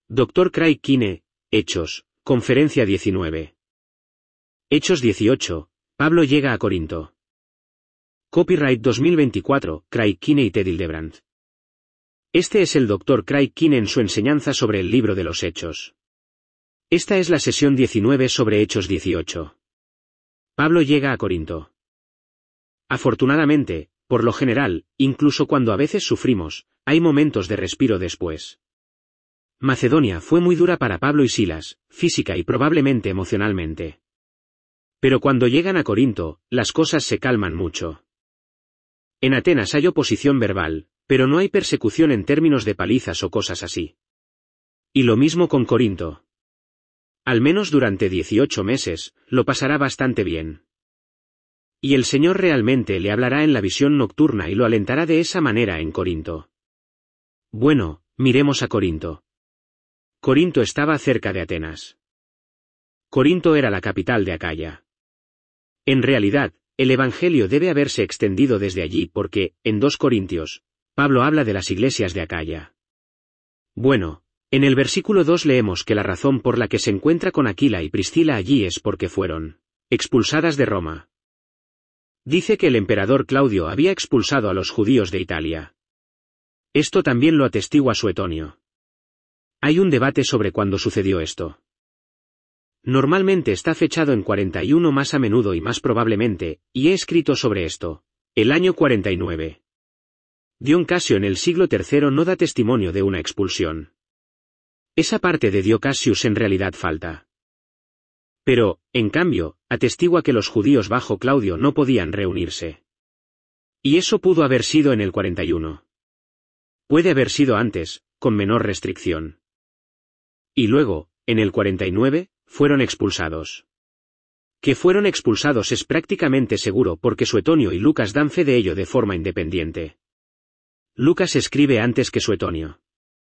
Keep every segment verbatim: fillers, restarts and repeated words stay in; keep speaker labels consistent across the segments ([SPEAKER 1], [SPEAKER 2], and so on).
[SPEAKER 1] doctor Craig Kine, Hechos, Conferencia diecinueve. Hechos dieciocho, Pablo llega a Corinto. Copyright dos mil veinticuatro, Craig Kine y Ted Hildebrand. Este es el doctor Craig Kine en su enseñanza sobre el libro de los Hechos. Esta es la sesión diecinueve sobre Hechos dieciocho. Pablo llega a Corinto. Afortunadamente, por lo general, incluso cuando a veces sufrimos, hay momentos de respiro después. Macedonia fue muy dura para Pablo y Silas, física y probablemente emocionalmente. Pero cuando llegan a Corinto, las cosas se calman mucho. En Atenas hay oposición verbal, pero no hay persecución en términos de palizas o cosas así. Y lo mismo con Corinto. Al menos durante dieciocho meses, lo pasará bastante bien. Y el Señor realmente le hablará en la visión nocturna y lo alentará de esa manera en Corinto. Bueno, miremos a Corinto. Corinto estaba cerca de Atenas. Corinto era la capital de Acaya. En realidad, el Evangelio debe haberse extendido desde allí porque, en dos Corintios, Pablo habla de las iglesias de Acaya. Bueno, en el versículo dos leemos que la razón por la que se encuentra con Aquila y Priscila allí es porque fueron expulsadas de Roma. Dice que el emperador Claudio había expulsado a los judíos de Italia. Esto también lo atestigua Suetonio. Hay un debate sobre cuándo sucedió esto. Normalmente está fechado en cuarenta y uno más a menudo y más probablemente, y he escrito sobre esto, el año cuarenta y nueve. Dion Casio en el siglo tercero no da testimonio de una expulsión. Esa parte de Dio Cassius en realidad falta. Pero, en cambio, atestigua que los judíos bajo Claudio no podían reunirse. Y eso pudo haber sido en el cuarenta y uno. Puede haber sido antes, con menor restricción. Y luego, en el cuarenta y nueve, fueron expulsados. Que fueron expulsados es prácticamente seguro porque Suetonio y Lucas dan fe de ello de forma independiente. Lucas escribe antes que Suetonio.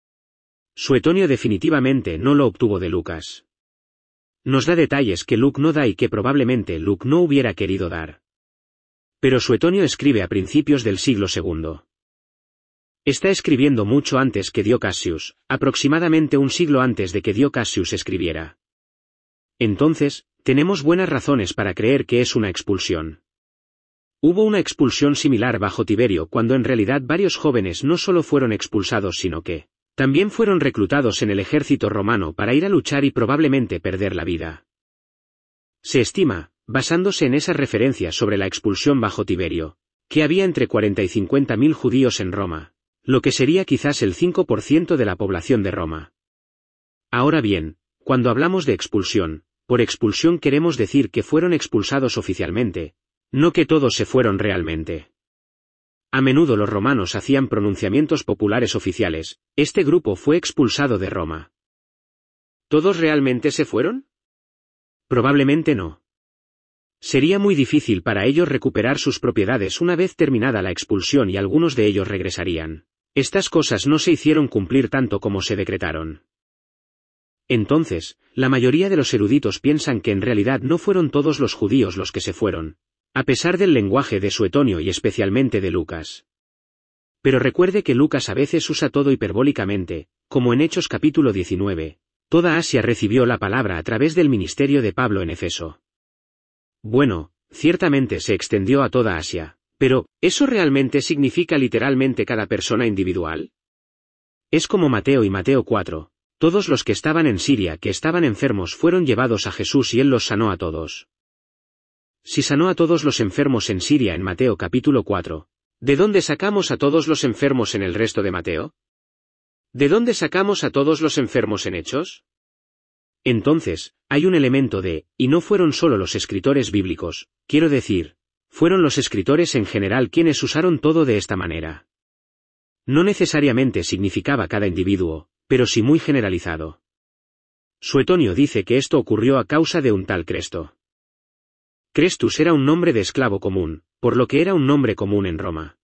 [SPEAKER 1] Suetonio definitivamente no lo obtuvo de Lucas. Nos da detalles que Luke no da y que probablemente Luke no hubiera querido dar. Pero Suetonio escribe a principios del siglo segundo. Está escribiendo mucho antes que Dio Cassius, aproximadamente un siglo antes de que Dio Cassius escribiera. Entonces, tenemos buenas razones para creer que es una expulsión. Hubo una expulsión similar bajo Tiberio cuando en realidad varios jóvenes no solo fueron expulsados sino que también fueron reclutados en el ejército romano para ir a luchar y probablemente perder la vida. Se estima, basándose en esas referencias sobre la expulsión bajo Tiberio, que había entre cuarenta y cincuenta mil judíos en Roma, lo que sería quizás el cinco por ciento de la población de Roma. Ahora bien, cuando hablamos de expulsión, por expulsión queremos decir que fueron expulsados oficialmente, no que todos se fueron realmente. A menudo los romanos hacían pronunciamientos populares oficiales, este grupo fue expulsado de Roma. ¿Todos realmente se fueron? Probablemente no. Sería muy difícil para ellos recuperar sus propiedades una vez terminada la expulsión y algunos de ellos regresarían. Estas cosas no se hicieron cumplir tanto como se decretaron. Entonces, la mayoría de los eruditos piensan que en realidad no fueron todos los judíos los que se fueron, a pesar del lenguaje de Suetonio y especialmente de Lucas. Pero recuerde que Lucas a veces usa todo hiperbólicamente, como en Hechos capítulo diecinueve, toda Asia recibió la palabra a través del ministerio de Pablo en Efeso. Bueno, ciertamente se extendió a toda Asia, pero, ¿eso realmente significa literalmente cada persona individual? Es como Mateo y Mateo cuatro, todos los que estaban en Siria que estaban enfermos fueron llevados a Jesús y él los sanó a todos. Si sanó a todos los enfermos en Siria en Mateo capítulo cuatro, ¿de dónde sacamos a todos los enfermos en el resto de Mateo? ¿De dónde sacamos a todos los enfermos en Hechos? Entonces, hay un elemento de, y no fueron solo los escritores bíblicos, quiero decir, fueron los escritores en general quienes usaron todo de esta manera. No necesariamente significaba cada individuo, pero sí muy generalizado. Suetonio dice que esto ocurrió a causa de un tal Cresto. Crestus era un nombre de esclavo común, por lo que era un nombre común en Roma.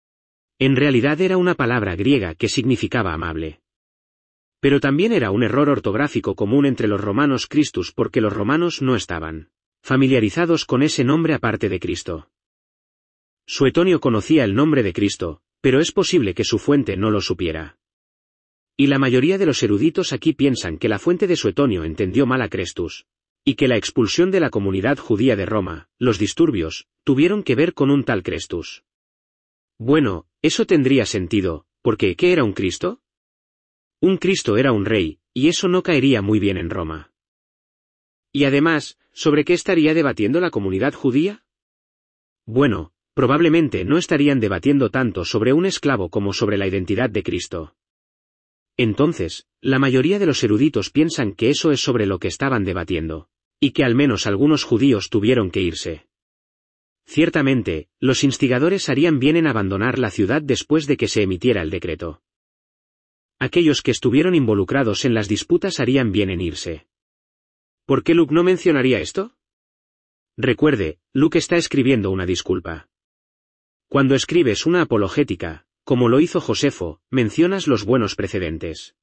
[SPEAKER 1] En realidad era una palabra griega que significaba amable. Pero también era un error ortográfico común entre los romanos Christus porque los romanos no estaban familiarizados con ese nombre aparte de Cristo. Suetonio conocía el nombre de Cristo, pero es posible que su fuente no lo supiera. Y la mayoría de los eruditos aquí piensan que la fuente de Suetonio entendió mal a Crestus, y que la expulsión de la comunidad judía de Roma, los disturbios, tuvieron que ver con un tal Crestus. Bueno, eso tendría sentido, porque ¿qué era un Cristo? Un Cristo era un rey, y eso no caería muy bien en Roma. Y además, ¿sobre qué estaría debatiendo la comunidad judía? Bueno, probablemente no estarían debatiendo tanto sobre un esclavo como sobre la identidad de Cristo. Entonces, la mayoría de los eruditos piensan que eso es sobre lo que estaban debatiendo, y que al menos algunos judíos tuvieron que irse. Ciertamente, los instigadores harían bien en abandonar la ciudad después de que se emitiera el decreto. Aquellos que estuvieron involucrados en las disputas harían bien en irse. ¿Por qué Luke no mencionaría esto? Recuerde, Luke está escribiendo una disculpa. Cuando escribes una apologética, como lo hizo Josefo, mencionas los buenos precedentes.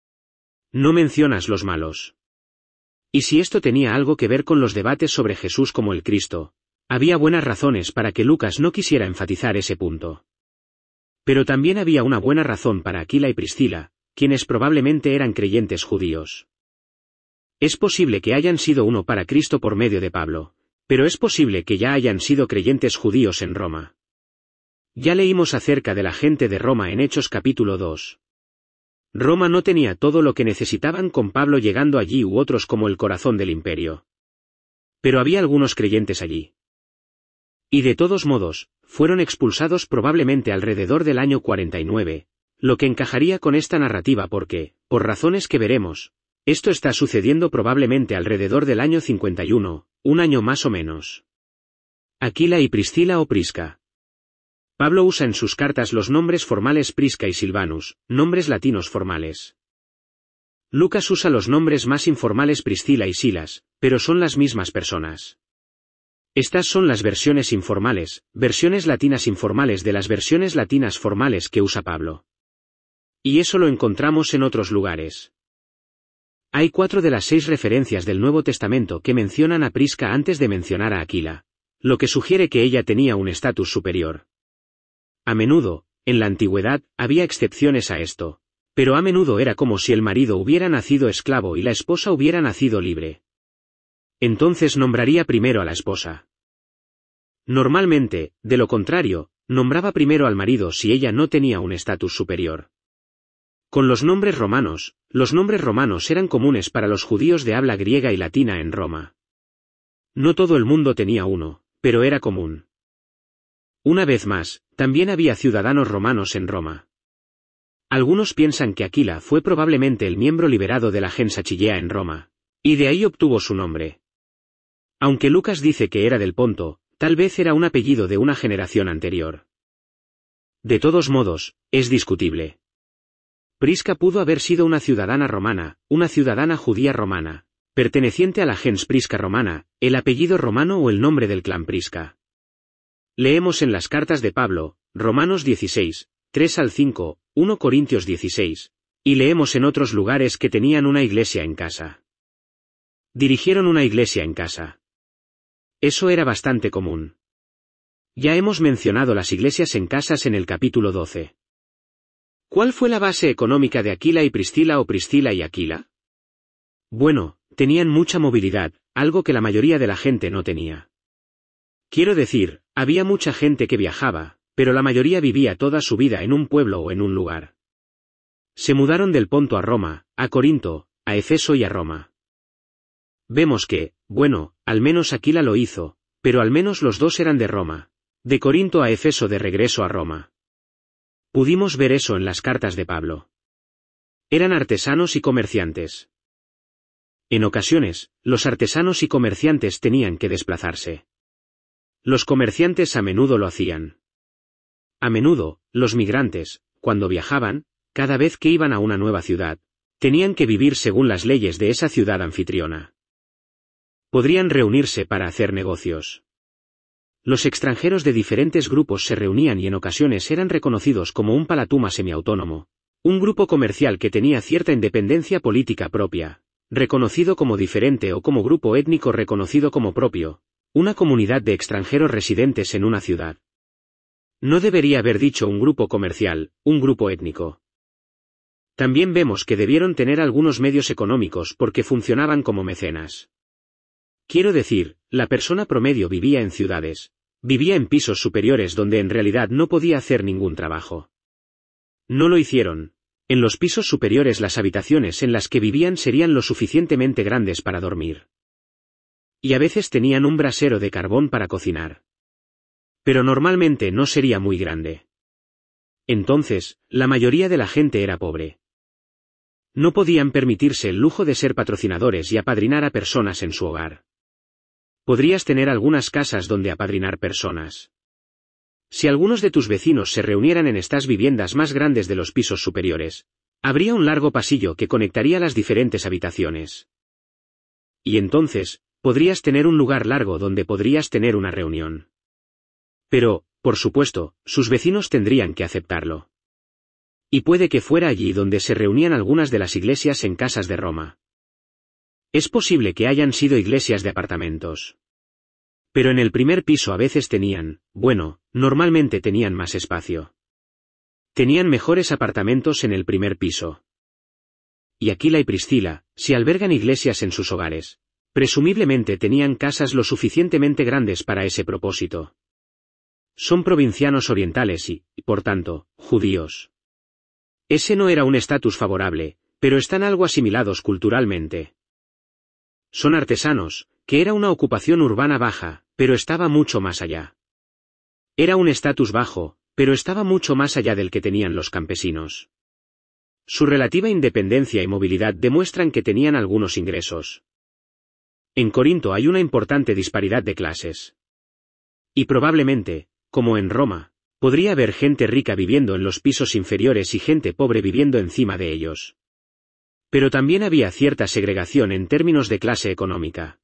[SPEAKER 1] No mencionas los malos. Y si esto tenía algo que ver con los debates sobre Jesús como el Cristo, había buenas razones para que Lucas no quisiera enfatizar ese punto. Pero también había una buena razón para Aquila y Priscila, quienes probablemente eran creyentes judíos. Es posible que hayan sido uno para Cristo por medio de Pablo, pero es posible que ya hayan sido creyentes judíos en Roma. Ya leímos acerca de la gente de Roma en Hechos capítulo dos. Roma no tenía todo lo que necesitaban con Pablo llegando allí u otros como el corazón del imperio. Pero había algunos creyentes allí. Y de todos modos, fueron expulsados probablemente alrededor del año cuarenta y nueve, lo que encajaría con esta narrativa porque, por razones que veremos, esto está sucediendo probablemente alrededor del año cincuenta y uno, un año más o menos. Aquila y Priscila o Prisca. Pablo usa en sus cartas los nombres formales Prisca y Silvanus, nombres latinos formales. Lucas usa los nombres más informales Priscila y Silas, pero son las mismas personas. Estas son las versiones informales, versiones latinas informales de las versiones latinas formales que usa Pablo. Y eso lo encontramos en otros lugares. Hay cuatro de las seis referencias del Nuevo Testamento que mencionan a Prisca antes de mencionar a Aquila, lo que sugiere que ella tenía un estatus superior. A menudo, en la antigüedad, había excepciones a esto, pero a menudo era como si el marido hubiera nacido esclavo y la esposa hubiera nacido libre. Entonces nombraría primero a la esposa. Normalmente, de lo contrario, nombraba primero al marido si ella no tenía un estatus superior. Con los nombres romanos, los nombres romanos eran comunes para los judíos de habla griega y latina en Roma. No todo el mundo tenía uno, pero era común. Una vez más, también había ciudadanos romanos en Roma. Algunos piensan que Aquila fue probablemente el miembro liberado de la gens Achillea en Roma, y de ahí obtuvo su nombre. Aunque Lucas dice que era del Ponto, tal vez era un apellido de una generación anterior. De todos modos, es discutible. Prisca pudo haber sido una ciudadana romana, una ciudadana judía romana, perteneciente a la gens Prisca romana, el apellido romano o el nombre del clan Prisca. Leemos en las cartas de Pablo, Romanos dieciséis, tres al cinco, primera Corintios dieciséis, y leemos en otros lugares que tenían una iglesia en casa. Dirigieron una iglesia en casa. Eso era bastante común. Ya hemos mencionado las iglesias en casas en el capítulo doce. ¿Cuál fue la base económica de Aquila y Priscila o Priscila y Aquila? Bueno, tenían mucha movilidad, algo que la mayoría de la gente no tenía. Quiero decir, había mucha gente que viajaba, pero la mayoría vivía toda su vida en un pueblo o en un lugar. Se mudaron del Ponto a Roma, a Corinto, a Efeso y a Roma. Vemos que, bueno, al menos Aquila lo hizo, pero al menos los dos eran de Roma, de Corinto a Efeso de regreso a Roma. Pudimos ver eso en las cartas de Pablo. Eran artesanos y comerciantes. En ocasiones, los artesanos y comerciantes tenían que desplazarse. Los comerciantes a menudo lo hacían. A menudo, los migrantes, cuando viajaban, cada vez que iban a una nueva ciudad, tenían que vivir según las leyes de esa ciudad anfitriona. Podrían reunirse para hacer negocios. Los extranjeros de diferentes grupos se reunían y en ocasiones eran reconocidos como un palatuma semiautónomo, un grupo comercial que tenía cierta independencia política propia, reconocido como diferente o como grupo étnico reconocido como propio. Una comunidad de extranjeros residentes en una ciudad. No debería haber dicho un grupo comercial, un grupo étnico. También vemos que debieron tener algunos medios económicos porque funcionaban como mecenas. Quiero decir, la persona promedio vivía en ciudades, vivía en pisos superiores donde en realidad no podía hacer ningún trabajo. No lo hicieron. En los pisos superiores las habitaciones en las que vivían serían lo suficientemente grandes para dormir. Y a veces tenían un brasero de carbón para cocinar. Pero normalmente no sería muy grande. Entonces, la mayoría de la gente era pobre. No podían permitirse el lujo de ser patrocinadores y apadrinar a personas en su hogar. Podrías tener algunas casas donde apadrinar personas. Si algunos de tus vecinos se reunieran en estas viviendas más grandes de los pisos superiores, habría un largo pasillo que conectaría las diferentes habitaciones. Y entonces, podrías tener un lugar largo donde podrías tener una reunión. Pero, por supuesto, sus vecinos tendrían que aceptarlo. Y puede que fuera allí donde se reunían algunas de las iglesias en casas de Roma. Es posible que hayan sido iglesias de apartamentos. Pero en el primer piso a veces tenían, bueno, normalmente tenían más espacio. Tenían mejores apartamentos en el primer piso. Y Aquila y Priscila, si albergan iglesias en sus hogares, presumiblemente tenían casas lo suficientemente grandes para ese propósito. Son provincianos orientales y, por tanto, judíos. Ese no era un estatus favorable, pero están algo asimilados culturalmente. Son artesanos, que era una ocupación urbana baja, pero estaba mucho más allá. Era un estatus bajo, pero estaba mucho más allá del que tenían los campesinos. Su relativa independencia y movilidad demuestran que tenían algunos ingresos. En Corinto hay una importante disparidad de clases. Y probablemente, como en Roma, podría haber gente rica viviendo en los pisos inferiores y gente pobre viviendo encima de ellos. Pero también había cierta segregación en términos de clase económica.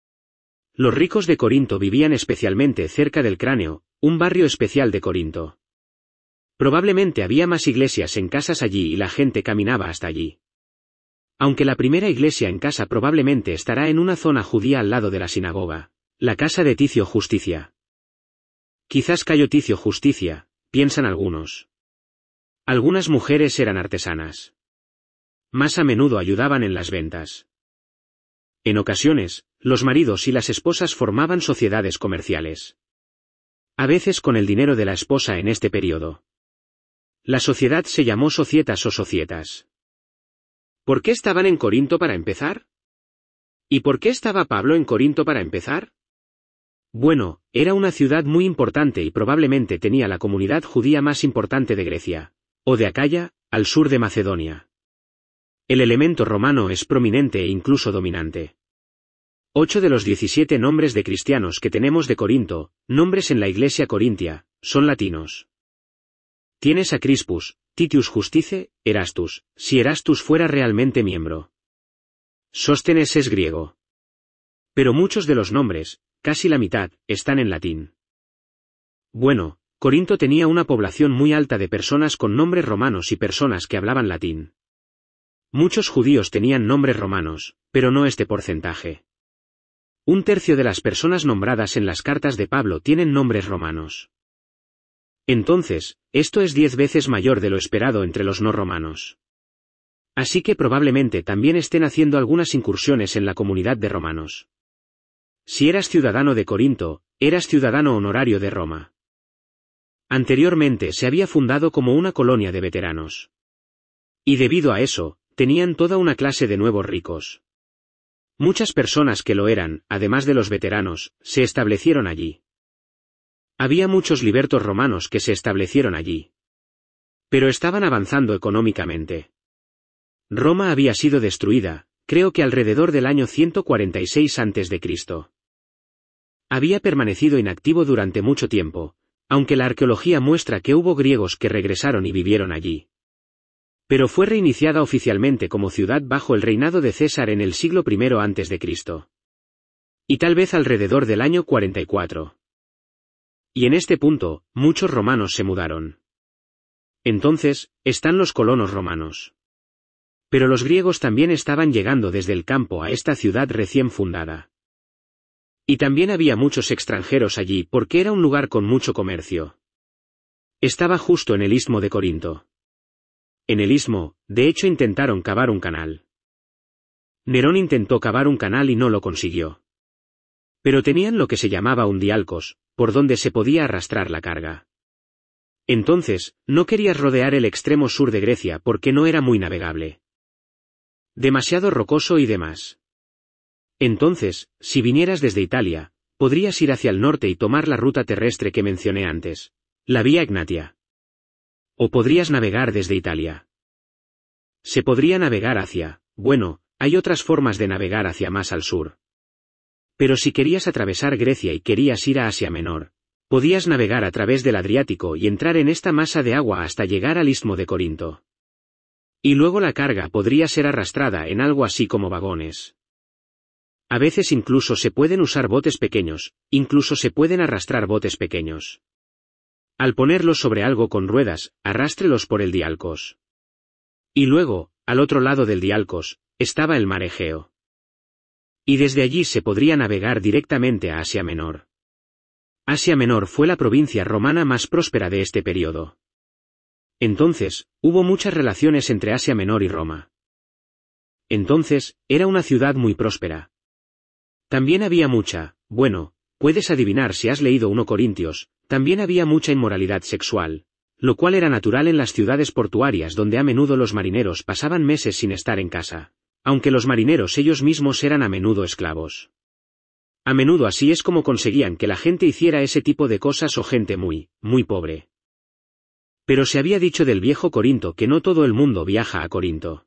[SPEAKER 1] Los ricos de Corinto vivían especialmente cerca del Cráneo, un barrio especial de Corinto. Probablemente había más iglesias en casas allí y la gente caminaba hasta allí. Aunque la primera iglesia en casa probablemente estará en una zona judía al lado de la sinagoga, la casa de Ticio Justicia. Quizás Cayo Ticio Justicia, piensan algunos. Algunas mujeres eran artesanas. Más a menudo ayudaban en las ventas. En ocasiones, los maridos y las esposas formaban sociedades comerciales. A veces con el dinero de la esposa en este período. La sociedad se llamó societas o societas. ¿Por qué estaban en Corinto para empezar? ¿Y por qué estaba Pablo en Corinto para empezar? Bueno, era una ciudad muy importante y probablemente tenía la comunidad judía más importante de Grecia, o de Acaya, al sur de Macedonia. El elemento romano es prominente e incluso dominante. Ocho de los diecisiete nombres de cristianos que tenemos de Corinto, nombres en la iglesia corintia, son latinos. Tienes a Crispus, Titius Justice, Erastus, si Erastus fuera realmente miembro. Sóstenes es griego. Pero muchos de los nombres, casi la mitad, están en latín. Bueno, Corinto tenía una población muy alta de personas con nombres romanos y personas que hablaban latín. Muchos judíos tenían nombres romanos, pero no este porcentaje. Un tercio de las personas nombradas en las cartas de Pablo tienen nombres romanos. Entonces, esto es diez veces mayor de lo esperado entre los no romanos. Así que probablemente también estén haciendo algunas incursiones en la comunidad de romanos. Si eras ciudadano de Corinto, eras ciudadano honorario de Roma. Anteriormente se había fundado como una colonia de veteranos. Y debido a eso, tenían toda una clase de nuevos ricos. Muchas personas que lo eran, además de los veteranos, se establecieron allí. Había muchos libertos romanos que se establecieron allí. Pero estaban avanzando económicamente. Roma había sido destruida, creo que alrededor del año ciento cuarenta y seis antes de Cristo. Había permanecido inactivo durante mucho tiempo, aunque la arqueología muestra que hubo griegos que regresaron y vivieron allí. Pero fue reiniciada oficialmente como ciudad bajo el reinado de César en el siglo primero antes de Cristo. Y tal vez alrededor del año cuarenta y cuatro. Y en este punto, muchos romanos se mudaron. Entonces, están los colonos romanos. Pero los griegos también estaban llegando desde el campo a esta ciudad recién fundada. Y también había muchos extranjeros allí porque era un lugar con mucho comercio. Estaba justo en el istmo de Corinto. en el istmo, de hecho intentaron cavar un canal. Nerón intentó cavar un canal y no lo consiguió. Pero tenían lo que se llamaba un dialcos, por donde se podía arrastrar la carga. Entonces, no querías rodear el extremo sur de Grecia porque no era muy navegable. Demasiado rocoso y demás. Entonces, si vinieras desde Italia, podrías ir hacia el norte y tomar la ruta terrestre que mencioné antes, la Vía Egnatia. O podrías navegar desde Italia. Se podría navegar hacia, bueno, hay otras formas de navegar hacia más al sur. Pero si querías atravesar Grecia y querías ir a Asia Menor, podías navegar a través del Adriático y entrar en esta masa de agua hasta llegar al istmo de Corinto. Y luego la carga podría ser arrastrada en algo así como vagones. A veces incluso se pueden usar botes pequeños, incluso se pueden arrastrar botes pequeños. Al ponerlos sobre algo con ruedas, arrástrelos por el dialcos. Y luego, al otro lado del dialcos, estaba el mar Egeo. Y desde allí se podría navegar directamente a Asia Menor. Asia Menor fue la provincia romana más próspera de este periodo. Entonces, hubo muchas relaciones entre Asia Menor y Roma. Entonces, era una ciudad muy próspera. También había mucha, bueno, puedes adivinar si has leído primero Corintios, también había mucha inmoralidad sexual, lo cual era natural en las ciudades portuarias donde a menudo los marineros pasaban meses sin estar en casa, aunque los marineros ellos mismos eran a menudo esclavos. A menudo así es como conseguían que la gente hiciera ese tipo de cosas o gente muy, muy pobre. Pero se había dicho del viejo Corinto que no todo el mundo viaja a Corinto.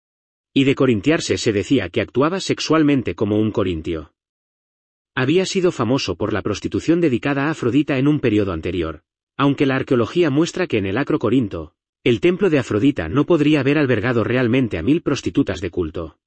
[SPEAKER 1] Y de corintiarse se decía que actuaba sexualmente como un corintio. Había sido famoso por la prostitución dedicada a Afrodita en un periodo anterior, aunque la arqueología muestra que en el Acro Corinto, el templo de Afrodita no podría haber albergado realmente a mil prostitutas de culto.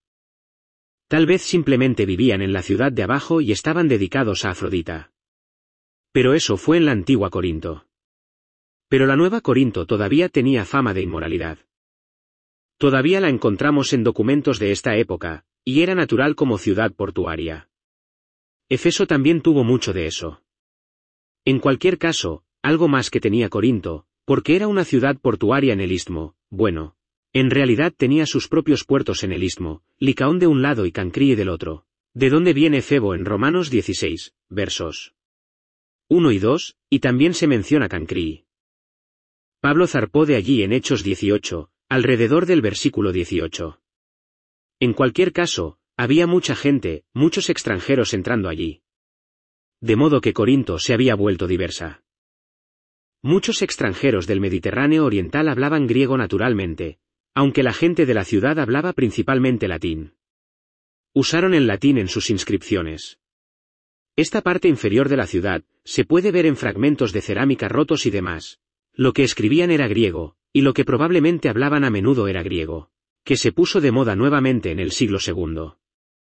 [SPEAKER 1] Tal vez simplemente vivían en la ciudad de abajo y estaban dedicados a Afrodita. Pero eso fue en la antigua Corinto. Pero la nueva Corinto todavía tenía fama de inmoralidad. Todavía la encontramos en documentos de esta época, y era natural como ciudad portuaria. Efeso también tuvo mucho de eso. En cualquier caso, algo más que tenía Corinto, porque era una ciudad portuaria en el istmo, bueno, en realidad tenía sus propios puertos en el istmo, Licaón de un lado y Cancrii del otro, de donde viene Febo en Romanos dieciséis, versos uno y dos, y también se menciona Cancrii. Pablo zarpó de allí en Hechos dieciocho, alrededor del versículo dieciocho. En cualquier caso, había mucha gente, muchos extranjeros entrando allí. De modo que Corinto se había vuelto diversa. Muchos extranjeros del Mediterráneo oriental hablaban griego naturalmente, aunque la gente de la ciudad hablaba principalmente latín. Usaron el latín en sus inscripciones. Esta parte inferior de la ciudad, se puede ver en fragmentos de cerámica rotos y demás. Lo que escribían era griego, y lo que probablemente hablaban a menudo era griego, que se puso de moda nuevamente en el siglo segundo.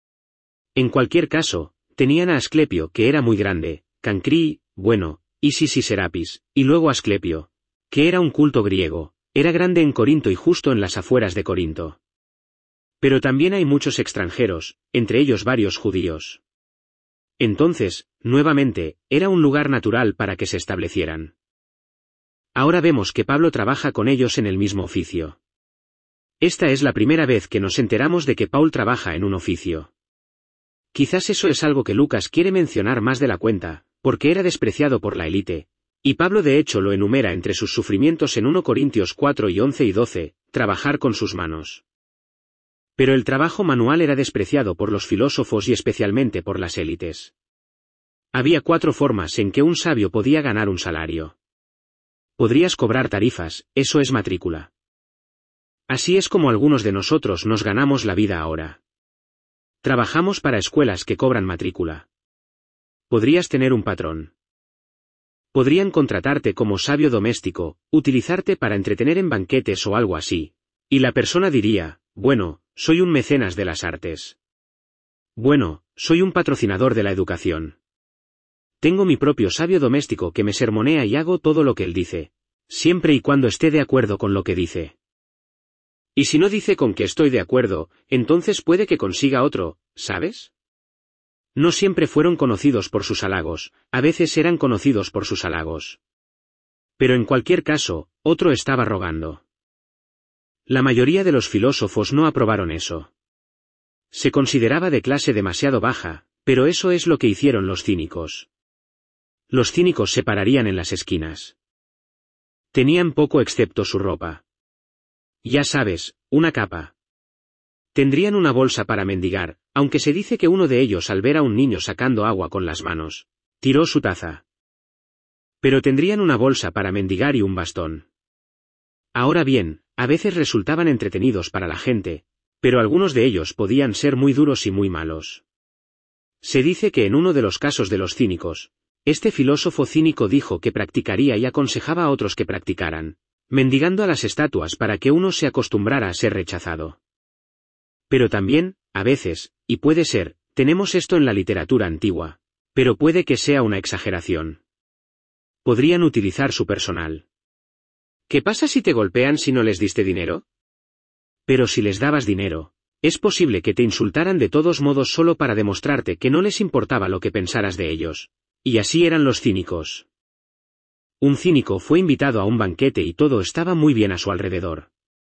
[SPEAKER 1] En cualquier caso, tenían a Asclepio que era muy grande, Cancrii, bueno, Isis y Serapis, y luego Asclepio, que era un culto griego, era grande en Corinto y justo en las afueras de Corinto. Pero también hay muchos extranjeros, entre ellos varios judíos. Entonces, nuevamente, era un lugar natural para que se establecieran. Ahora vemos que Pablo trabaja con ellos en el mismo oficio. Esta es la primera vez que nos enteramos de que Paul trabaja en un oficio. Quizás eso es algo que Lucas quiere mencionar más de la cuenta, porque era despreciado por la élite, y Pablo de hecho lo enumera entre sus sufrimientos en primero Corintios cuatro y once y doce, trabajar con sus manos. Pero el trabajo manual era despreciado por los filósofos y especialmente por las élites. Había cuatro formas en que un sabio podía ganar un salario. Podrías cobrar tarifas, eso es matrícula. Así es como algunos de nosotros nos ganamos la vida ahora. Trabajamos para escuelas que cobran matrícula. Podrías tener un patrón. Podrían contratarte como sabio doméstico, utilizarte para entretener en banquetes o algo así. Y la persona diría, bueno, soy un mecenas de las artes. Bueno, soy un patrocinador de la educación. Tengo mi propio sabio doméstico que me sermonea y hago todo lo que él dice, siempre y cuando esté de acuerdo con lo que dice. Y si no dice con que estoy de acuerdo, entonces puede que consiga otro, ¿sabes? No siempre fueron conocidos por sus halagos, a veces eran conocidos por sus halagos. Pero en cualquier caso, otro estaba rogando. La mayoría de los filósofos no aprobaron eso. Se consideraba de clase demasiado baja, pero eso es lo que hicieron los cínicos. Los cínicos se pararían en las esquinas. Tenían poco excepto su ropa. Ya sabes, una capa. Tendrían una bolsa para mendigar, aunque se dice que uno de ellos al ver a un niño sacando agua con las manos, tiró su taza. Pero tendrían una bolsa para mendigar y un bastón. Ahora bien, a veces resultaban entretenidos para la gente, pero algunos de ellos podían ser muy duros y muy malos. Se dice que en uno de los casos de los cínicos, este filósofo cínico dijo que practicaría y aconsejaba a otros que practicaran, mendigando a las estatuas para que uno se acostumbrara a ser rechazado. Pero también, a veces, y puede ser, tenemos esto en la literatura antigua, pero puede que sea una exageración. Podrían utilizar su personal. ¿Qué pasa si te golpean si no les diste dinero? Pero si les dabas dinero, es posible que te insultaran de todos modos solo para demostrarte que no les importaba lo que pensaras de ellos. Y así eran los cínicos. Un cínico fue invitado a un banquete y todo estaba muy bien a su alrededor.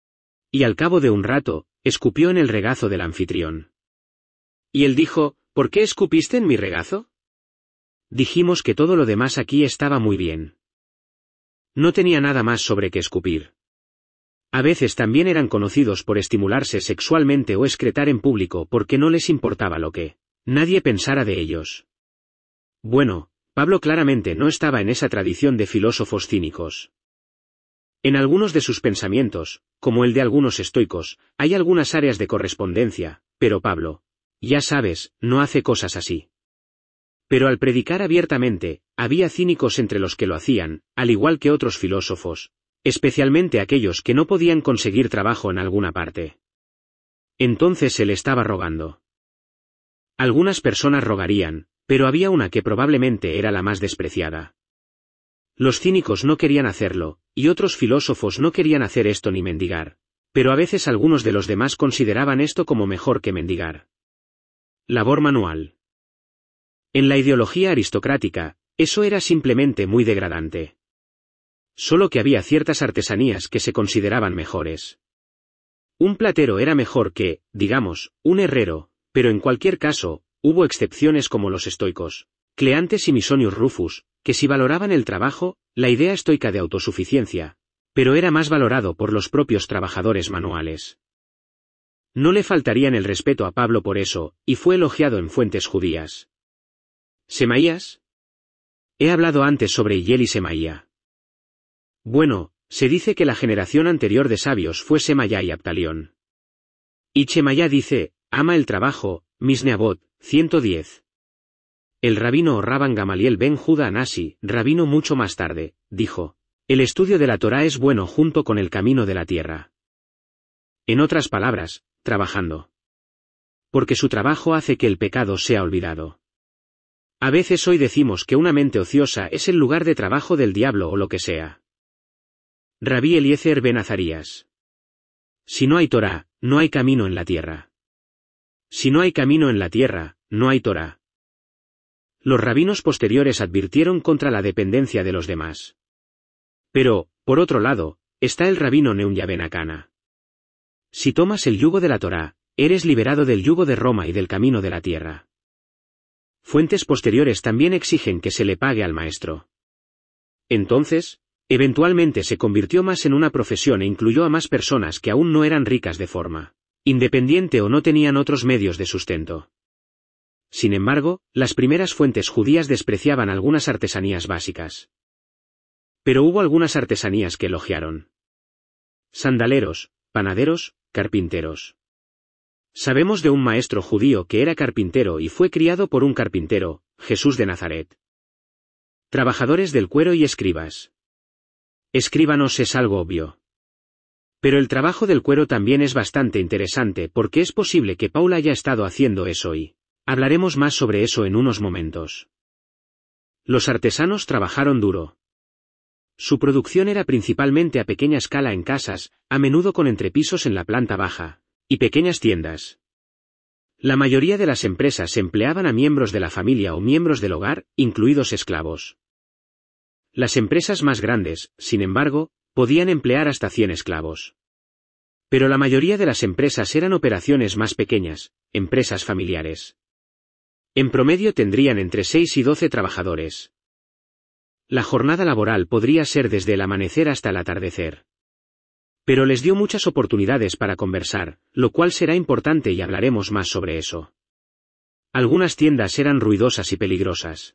[SPEAKER 1] Y al cabo de un rato, escupió en el regazo del anfitrión. Y él dijo, ¿por qué escupiste en mi regazo? Dijimos que todo lo demás aquí estaba muy bien. No tenía nada más sobre qué escupir. A veces también eran conocidos por estimularse sexualmente o excretar en público porque no les importaba lo que nadie pensara de ellos. Bueno, Pablo claramente no estaba en esa tradición de filósofos cínicos. En algunos de sus pensamientos, como el de algunos estoicos, hay algunas áreas de correspondencia, pero Pablo, ya sabes, no hace cosas así. Pero al predicar abiertamente, había cínicos entre los que lo hacían, al igual que otros filósofos, especialmente aquellos que no podían conseguir trabajo en alguna parte. Entonces él estaba rogando. Algunas personas rogarían, pero había una que probablemente era la más despreciada. Los cínicos no querían hacerlo, y otros filósofos no querían hacer esto ni mendigar, pero a veces algunos de los demás consideraban esto como mejor que mendigar. Labor manual. En la ideología aristocrática, eso era simplemente muy degradante. Solo que había ciertas artesanías que se consideraban mejores. Un platero era mejor que, digamos, un herrero, pero en cualquier caso, hubo excepciones como los estoicos, Cleantes y Misonius Rufus, que sí valoraban el trabajo, la idea estoica de autosuficiencia, pero era más valorado por los propios trabajadores manuales. No le faltarían el respeto a Pablo por eso, y fue elogiado en fuentes judías. ¿Semaías? He hablado antes sobre Hiel y Semaía. Bueno, se dice que la generación anterior de sabios fue Semaía y Abtalión. Y Shemaía dice, ama el trabajo, Misneabot, ciento diez. El rabino Rabban Gamaliel ben Judá Anasi, rabino mucho más tarde, dijo, el estudio de la Torá es bueno junto con el camino de la tierra. En otras palabras, trabajando. Porque su trabajo hace que el pecado sea olvidado. A veces hoy decimos que una mente ociosa es el lugar de trabajo del diablo o lo que sea. Rabí Eliezer ben Azarías. Si no hay Torá, no hay camino en la tierra. Si no hay camino en la tierra, no hay Torá. Los rabinos posteriores advirtieron contra la dependencia de los demás. Pero, por otro lado, está el rabino Neunya ben Akana. Si tomas el yugo de la Torá, eres liberado del yugo de Roma y del camino de la tierra. Fuentes posteriores también exigen que se le pague al maestro. Entonces, eventualmente se convirtió más en una profesión e incluyó a más personas que aún no eran ricas de forma independiente o no tenían otros medios de sustento. Sin embargo, las primeras fuentes judías despreciaban algunas artesanías básicas. Pero hubo algunas artesanías que elogiaron. Sandaleros, panaderos, carpinteros. Sabemos de un maestro judío que era carpintero y fue criado por un carpintero, Jesús de Nazaret. Trabajadores del cuero y escribas. Escribanos es algo obvio. Pero el trabajo del cuero también es bastante interesante porque es posible que Paul haya estado haciendo eso y hablaremos más sobre eso en unos momentos. Los artesanos trabajaron duro. Su producción era principalmente a pequeña escala en casas, a menudo con entrepisos en la planta baja, y pequeñas tiendas. La mayoría de las empresas empleaban a miembros de la familia o miembros del hogar, incluidos esclavos. Las empresas más grandes, sin embargo, podían emplear hasta cien esclavos. Pero la mayoría de las empresas eran operaciones más pequeñas, empresas familiares. En promedio tendrían entre seis y doce trabajadores. La jornada laboral podría ser desde el amanecer hasta el atardecer. Pero les dio muchas oportunidades para conversar, lo cual será importante y hablaremos más sobre eso. Algunas tiendas eran ruidosas y peligrosas.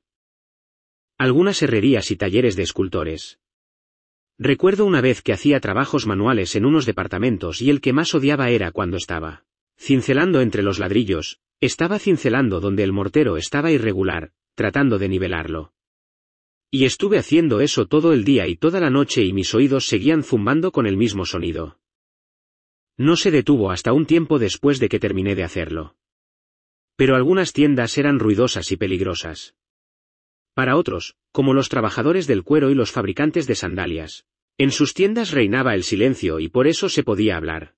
[SPEAKER 1] Algunas herrerías y talleres de escultores. Recuerdo una vez que hacía trabajos manuales en unos departamentos y el que más odiaba era cuando estaba cincelando entre los ladrillos, estaba cincelando donde el mortero estaba irregular, tratando de nivelarlo. Y estuve haciendo eso todo el día y toda la noche y mis oídos seguían zumbando con el mismo sonido. No se detuvo hasta un tiempo después de que terminé de hacerlo. Pero algunas tiendas eran ruidosas y peligrosas. Para otros, como los trabajadores del cuero y los fabricantes de sandalias, en sus tiendas reinaba el silencio y por eso se podía hablar.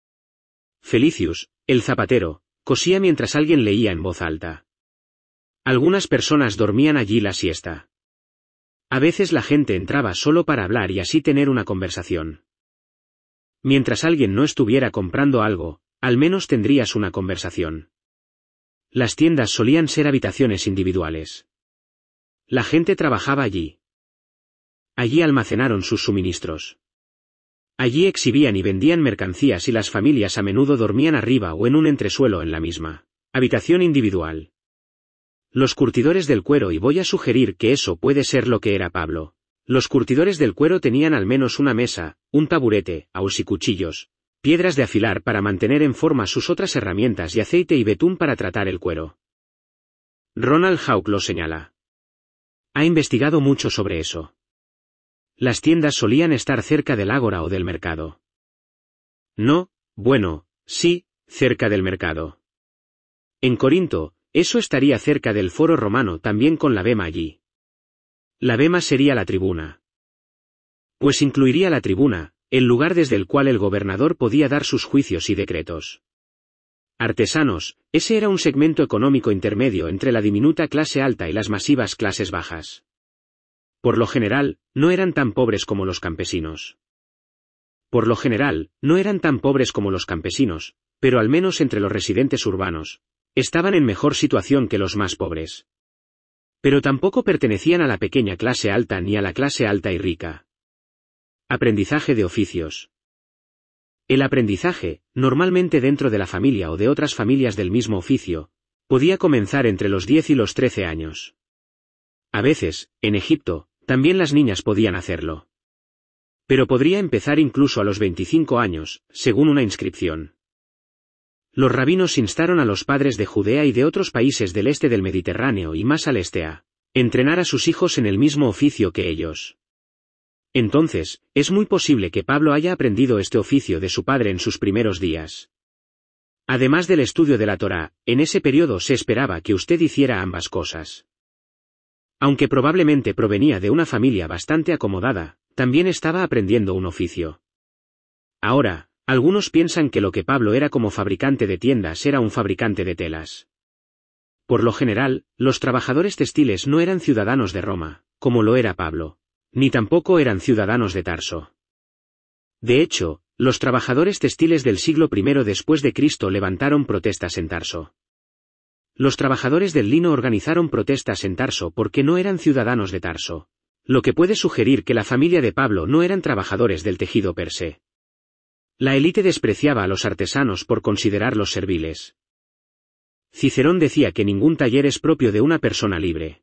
[SPEAKER 1] Felicius, el zapatero, cosía mientras alguien leía en voz alta. Algunas personas dormían allí la siesta. A veces la gente entraba solo para hablar y así tener una conversación. Mientras alguien no estuviera comprando algo, al menos tendrías una conversación. Las tiendas solían ser habitaciones individuales. La gente trabajaba allí. Allí almacenaron sus suministros. Allí exhibían y vendían mercancías y las familias a menudo dormían arriba o en un entresuelo en la misma habitación individual. Los curtidores del cuero, y voy a sugerir que eso puede ser lo que era Pablo. Los curtidores del cuero tenían al menos una mesa, un taburete, aos y cuchillos, piedras de afilar para mantener en forma sus otras herramientas y aceite y betún para tratar el cuero. Ronald Hawke lo señala. Ha investigado mucho sobre eso. Las tiendas solían estar cerca del ágora o del mercado. No, bueno, sí, cerca del mercado. En Corinto, eso estaría cerca del foro romano también con la bema allí. La bema sería la tribuna. Pues incluiría la tribuna, el lugar desde el cual el gobernador podía dar sus juicios y decretos. Artesanos, ese era un segmento económico intermedio entre la diminuta clase alta y las masivas clases bajas. Por lo general, no eran tan pobres como los campesinos. Por lo general, no eran tan pobres como los campesinos, pero al menos entre los residentes urbanos, estaban en mejor situación que los más pobres. Pero tampoco pertenecían a la pequeña clase alta ni a la clase alta y rica. Aprendizaje de oficios. El aprendizaje, normalmente dentro de la familia o de otras familias del mismo oficio, podía comenzar entre los diez y los trece años. A veces, en Egipto, también las niñas podían hacerlo. Pero podría empezar incluso a los veinticinco años, según una inscripción. Los rabinos instaron a los padres de Judea y de otros países del este del Mediterráneo y más al este a entrenar a sus hijos en el mismo oficio que ellos. Entonces, es muy posible que Pablo haya aprendido este oficio de su padre en sus primeros días. Además del estudio de la Torá, en ese periodo se esperaba que usted hiciera ambas cosas. Aunque probablemente provenía de una familia bastante acomodada, también estaba aprendiendo un oficio. Ahora, algunos piensan que lo que Pablo era como fabricante de tiendas era un fabricante de telas. Por lo general, los trabajadores textiles no eran ciudadanos de Roma, como lo era Pablo, ni tampoco eran ciudadanos de Tarso. De hecho, los trabajadores textiles del siglo primero después de Cristo levantaron protestas en Tarso. Los trabajadores del lino organizaron protestas en Tarso porque no eran ciudadanos de Tarso, lo que puede sugerir que la familia de Pablo no eran trabajadores del tejido per se. La élite despreciaba a los artesanos por considerarlos serviles. Cicerón decía que ningún taller es propio de una persona libre.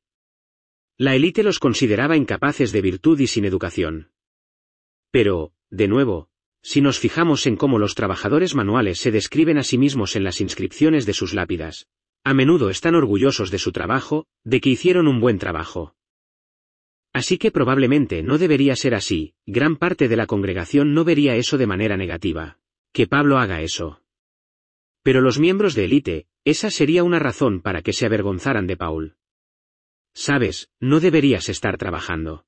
[SPEAKER 1] La élite los consideraba incapaces de virtud y sin educación. Pero, de nuevo, si nos fijamos en cómo los trabajadores manuales se describen a sí mismos en las inscripciones de sus lápidas, a menudo están orgullosos de su trabajo, de que hicieron un buen trabajo. Así que probablemente no debería ser así, gran parte de la congregación no vería eso de manera negativa, que Pablo haga eso. Pero los miembros de élite, esa sería una razón para que se avergonzaran de Paul. Sabes, no deberías estar trabajando.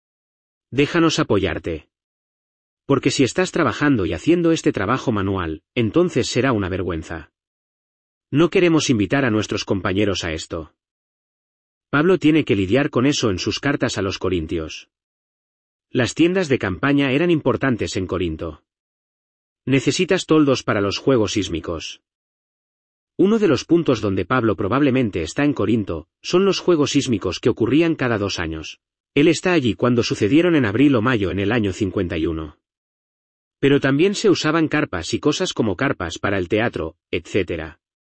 [SPEAKER 1] Déjanos apoyarte. Porque si estás trabajando y haciendo este trabajo manual, entonces será una vergüenza. No queremos invitar a nuestros compañeros a esto. Pablo tiene que lidiar con eso en sus cartas a los corintios. Las tiendas de campaña eran importantes en Corinto. Necesitas toldos para los juegos sísmicos. Uno de los puntos donde Pablo probablemente está en Corinto, son los juegos sísmicos que ocurrían cada dos años. Él está allí cuando sucedieron en abril o mayo en el año cincuenta y uno. Pero también se usaban carpas y cosas como carpas para el teatro, etcétera.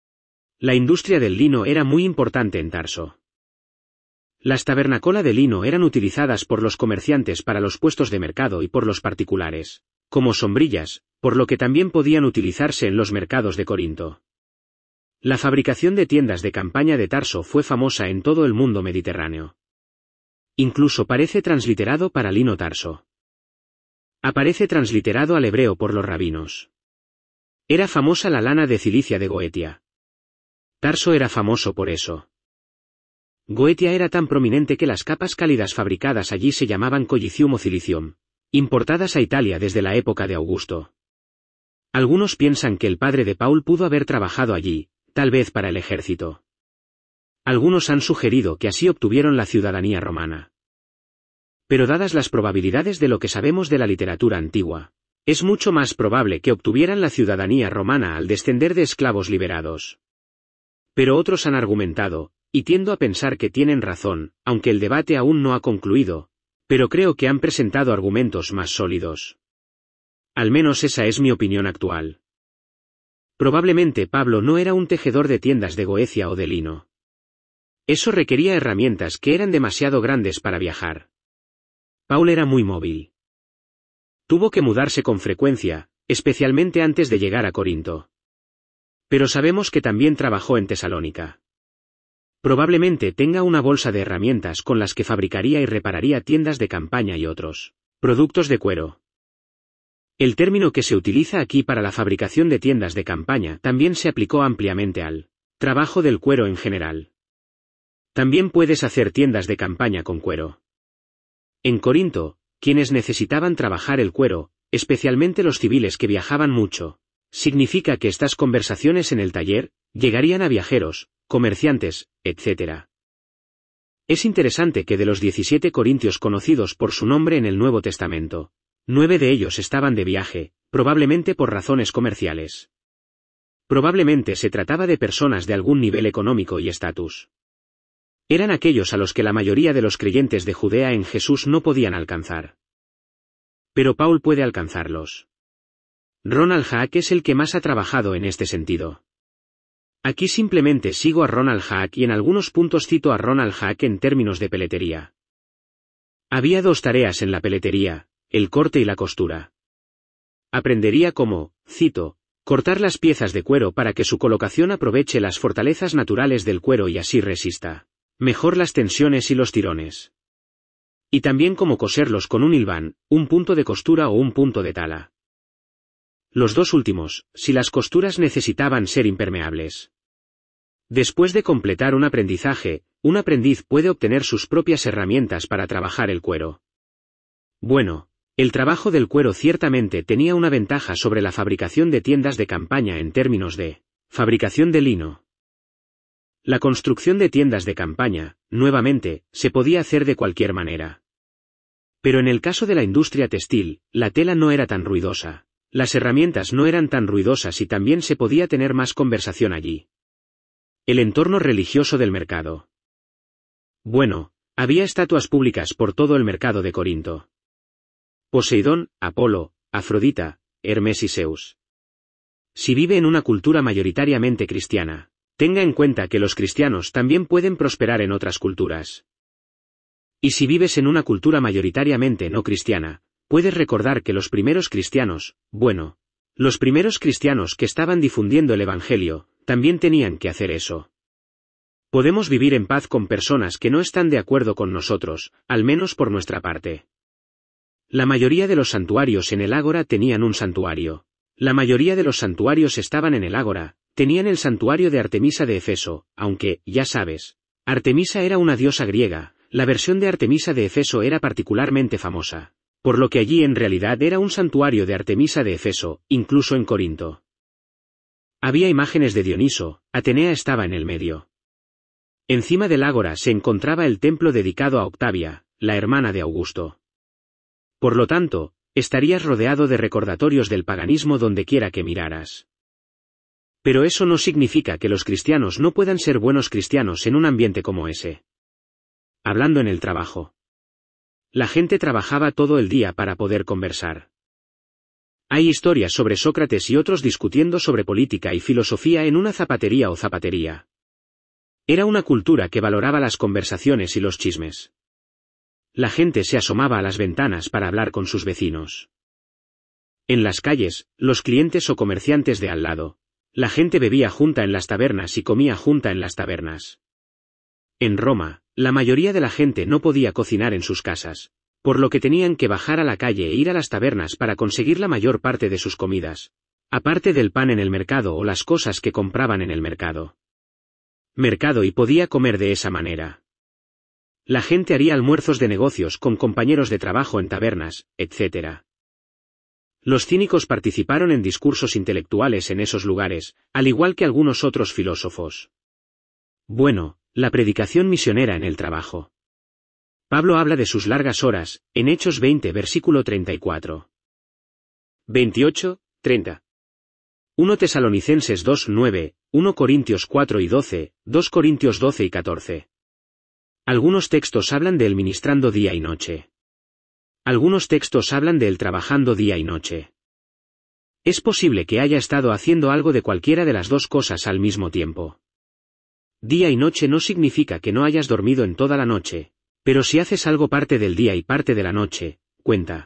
[SPEAKER 1] La industria del lino era muy importante en Tarso. Las tabernacola de lino eran utilizadas por los comerciantes para los puestos de mercado y por los particulares, como sombrillas, por lo que también podían utilizarse en los mercados de Corinto. La fabricación de tiendas de campaña de Tarso fue famosa en todo el mundo mediterráneo. Incluso parece transliterado para lino Tarso. Aparece transliterado al hebreo por los rabinos. Era famosa la lana de Cilicia de Goetia. Tarso era famoso por eso. Goetia era tan prominente que las capas cálidas fabricadas allí se llamaban collicium o cilicium, importadas a Italia desde la época de Augusto. Algunos piensan que el padre de Paul pudo haber trabajado allí, tal vez para el ejército. Algunos han sugerido que así obtuvieron la ciudadanía romana. Pero dadas las probabilidades de lo que sabemos de la literatura antigua, es mucho más probable que obtuvieran la ciudadanía romana al descender de esclavos liberados. Pero otros han argumentado, y tiendo a pensar que tienen razón, aunque el debate aún no ha concluido, pero creo que han presentado argumentos más sólidos. Al menos esa es mi opinión actual. Probablemente Pablo no era un tejedor de tiendas de Goecia o de lino. Eso requería herramientas que eran demasiado grandes para viajar. Paul era muy móvil. Tuvo que mudarse con frecuencia, especialmente antes de llegar a Corinto. Pero sabemos que también trabajó en Tesalónica. Probablemente tenga una bolsa de herramientas con las que fabricaría y repararía tiendas de campaña y otros productos de cuero. El término que se utiliza aquí para la fabricación de tiendas de campaña también se aplicó ampliamente al trabajo del cuero en general. También puedes hacer tiendas de campaña con cuero. En Corinto, quienes necesitaban trabajar el cuero, especialmente los civiles que viajaban mucho, significa que estas conversaciones en el taller llegarían a viajeros, comerciantes, etcétera. Es interesante que de los diecisiete corintios conocidos por su nombre en el Nuevo Testamento, nueve de ellos estaban de viaje, probablemente por razones comerciales. Probablemente se trataba de personas de algún nivel económico y estatus. Eran aquellos a los que la mayoría de los creyentes de Judea en Jesús no podían alcanzar. Pero Paul puede alcanzarlos. Ronald Hack es el que más ha trabajado en este sentido. Aquí simplemente sigo a Ronald Hack y en algunos puntos cito a Ronald Hack en términos de peletería. Había dos tareas en la peletería, el corte y la costura. Aprendería cómo, cito, cortar las piezas de cuero para que su colocación aproveche las fortalezas naturales del cuero y así resista mejor las tensiones y los tirones. Y también cómo coserlos con un hilván, un punto de costura o un punto de tala. Los dos últimos, si las costuras necesitaban ser impermeables. Después de completar un aprendizaje, un aprendiz puede obtener sus propias herramientas para trabajar el cuero. Bueno, el trabajo del cuero ciertamente tenía una ventaja sobre la fabricación de tiendas de campaña en términos de fabricación de lino. La construcción de tiendas de campaña, nuevamente, se podía hacer de cualquier manera. Pero en el caso de la industria textil, la tela no era tan ruidosa, las herramientas no eran tan ruidosas y también se podía tener más conversación allí. El entorno religioso del mercado. Bueno, había estatuas públicas por todo el mercado de Corinto. Poseidón, Apolo, Afrodita, Hermes y Zeus. Si vive en una cultura mayoritariamente cristiana, tenga en cuenta que los cristianos también pueden prosperar en otras culturas. Y si vives en una cultura mayoritariamente no cristiana, puedes recordar que los primeros cristianos, bueno, los primeros cristianos que estaban difundiendo el Evangelio, también tenían que hacer eso. Podemos vivir en paz con personas que no están de acuerdo con nosotros, al menos por nuestra parte. La mayoría de los santuarios en el ágora tenían un santuario. La mayoría de los santuarios estaban en el ágora, tenían el santuario de Artemisa de Efeso, aunque, ya sabes, Artemisa era una diosa griega, la versión de Artemisa de Efeso era particularmente famosa, por lo que allí en realidad era un santuario de Artemisa de Efeso, incluso en Corinto. Había imágenes de Dioniso, Atenea estaba en el medio. Encima del ágora se encontraba el templo dedicado a Octavia, la hermana de Augusto. Por lo tanto, estarías rodeado de recordatorios del paganismo donde quiera que miraras. Pero eso no significa que los cristianos no puedan ser buenos cristianos en un ambiente como ese. Hablando en el trabajo. La gente trabajaba todo el día para poder conversar. Hay historias sobre Sócrates y otros discutiendo sobre política y filosofía en una zapatería o zapatería. Era una cultura que valoraba las conversaciones y los chismes. La gente se asomaba a las ventanas para hablar con sus vecinos. En las calles, los clientes o comerciantes de al lado. La gente bebía junta en las tabernas y comía junta en las tabernas. En Roma, la mayoría de la gente no podía cocinar en sus casas, por lo que tenían que bajar a la calle e ir a las tabernas para conseguir la mayor parte de sus comidas, aparte del pan en el mercado o las cosas que compraban en el mercado. Mercado y podía comer de esa manera. La gente haría almuerzos de negocios con compañeros de trabajo en tabernas, etcétera. Los cínicos participaron en discursos intelectuales en esos lugares, al igual que algunos otros filósofos. Bueno, la predicación misionera en el trabajo. Pablo habla de sus largas horas, en Hechos veinte versículo treinta y cuatro. veintiocho, treinta. primera Tesalonicenses dos nueve, primera Corintios cuatro y doce, dos Corintios doce y catorce. Algunos textos hablan de él ministrando día y noche. Algunos textos hablan de él trabajando día y noche. Es posible que haya estado haciendo algo de cualquiera de las dos cosas al mismo tiempo. Día y noche no significa que no hayas dormido en toda la noche, pero si haces algo parte del día y parte de la noche, cuenta.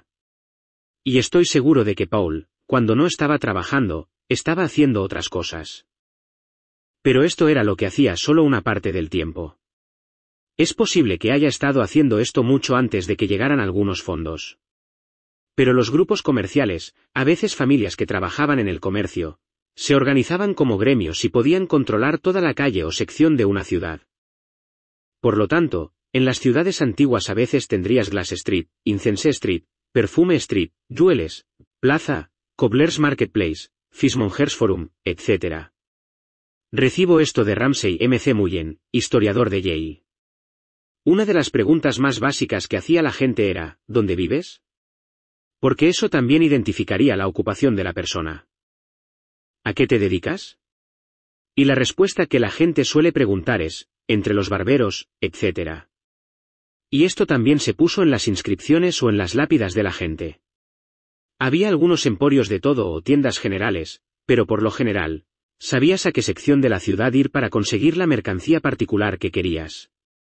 [SPEAKER 1] Y estoy seguro de que Paul, cuando no estaba trabajando, estaba haciendo otras cosas. Pero esto era lo que hacía solo una parte del tiempo. Es posible que haya estado haciendo esto mucho antes de que llegaran algunos fondos. Pero los grupos comerciales, a veces familias que trabajaban en el comercio, se organizaban como gremios y podían controlar toda la calle o sección de una ciudad. Por lo tanto, en las ciudades antiguas a veces tendrías Glass Street, Incense Street, Perfume Street, Jewels, Plaza, Cobbler's Marketplace, Fishmongers Forum, etcétera. Recibo esto de Ramsey M C Mullen, historiador de Yale. Una de las preguntas más básicas que hacía la gente era, ¿dónde vives? Porque eso también identificaría la ocupación de la persona. ¿A qué te dedicas? Y la respuesta que la gente suele preguntar es, entre los barberos, etcétera. Y esto también se puso en las inscripciones o en las lápidas de la gente. Había algunos emporios de todo o tiendas generales, pero por lo general, sabías a qué sección de la ciudad ir para conseguir la mercancía particular que querías.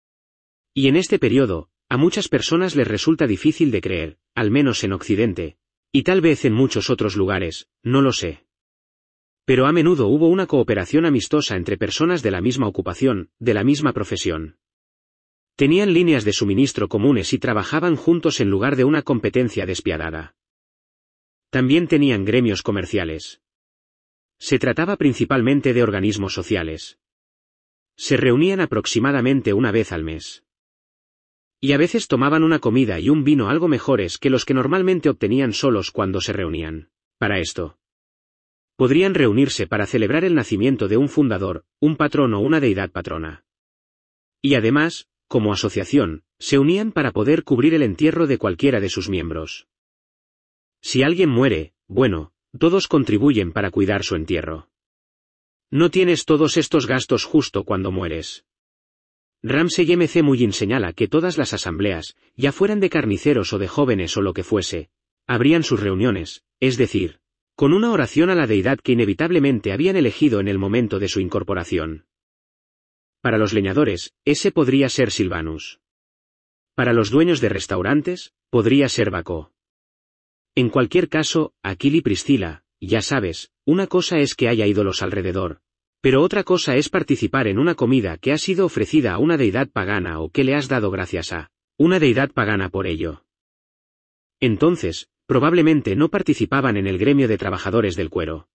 [SPEAKER 1] Y en este periodo, a muchas personas les resulta difícil de creer, al menos en Occidente, y tal vez en muchos otros lugares, no lo sé. Pero a menudo hubo una cooperación amistosa entre personas de la misma ocupación, de la misma profesión. Tenían líneas de suministro comunes y trabajaban juntos en lugar de una competencia despiadada. También tenían gremios comerciales. Se trataba principalmente de organismos sociales. Se reunían aproximadamente una vez al mes. Y a veces tomaban una comida y un vino algo mejores que los que normalmente obtenían solos cuando se reunían. Para esto, podrían reunirse para celebrar el nacimiento de un fundador, un patrón o una deidad patrona. Y además, como asociación, se unían para poder cubrir el entierro de cualquiera de sus miembros. Si alguien muere, bueno, todos contribuyen para cuidar su entierro. No tienes todos estos gastos justo cuando mueres. Ramsey M C Mullen señala que todas las asambleas, ya fueran de carniceros o de jóvenes o lo que fuese, abrían sus reuniones, es decir, con una oración a la deidad que inevitablemente habían elegido en el momento de su incorporación. Para los leñadores, ese podría ser Silvanus. Para los dueños de restaurantes, podría ser Baco. En cualquier caso, Aquila y Priscila, ya sabes, una cosa es que haya ídolos alrededor, pero otra cosa es participar en una comida que ha sido ofrecida a una deidad pagana o que le has dado gracias a una deidad pagana por ello. Entonces, probablemente no participaban en el gremio de trabajadores del cuero.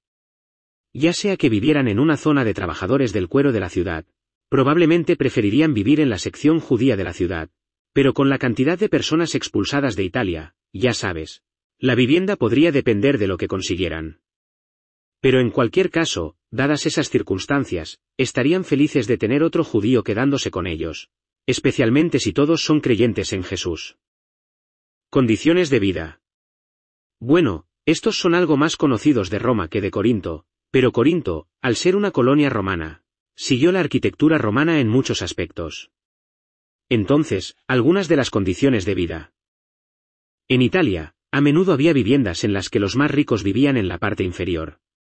[SPEAKER 1] Ya sea que vivieran en una zona de trabajadores del cuero de la ciudad, probablemente preferirían vivir en la sección judía de la ciudad, pero con la cantidad de personas expulsadas de Italia, ya sabes, la vivienda podría depender de lo que consiguieran. Pero en cualquier caso, dadas esas circunstancias, estarían felices de tener otro judío quedándose con ellos, especialmente si todos son creyentes en Jesús. Condiciones de vida. Bueno, estos son algo más conocidos de Roma que de Corinto, pero Corinto, al ser una colonia romana, siguió la arquitectura romana en muchos aspectos. Entonces, algunas de las condiciones de vida. En Italia, a menudo había viviendas en las que los más ricos vivían en la parte inferior.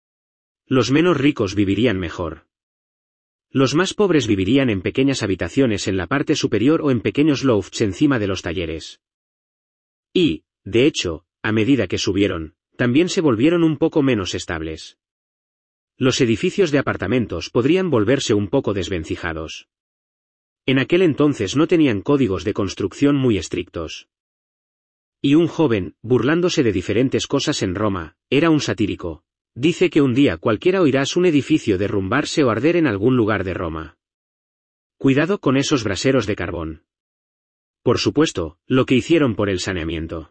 [SPEAKER 1] Los menos ricos vivirían mejor. Los más pobres vivirían en pequeñas habitaciones en la parte superior o en pequeños lofts encima de los talleres. Y, de hecho, a medida que subieron, también se volvieron un poco menos estables. Los edificios de apartamentos podrían volverse un poco desvencijados. En aquel entonces no tenían códigos de construcción muy estrictos. Y un joven, burlándose de diferentes cosas en Roma, era un satírico. Dice que un día cualquiera oirás un edificio derrumbarse o arder en algún lugar de Roma. Cuidado con esos braseros de carbón. Por supuesto, lo que hicieron por el saneamiento.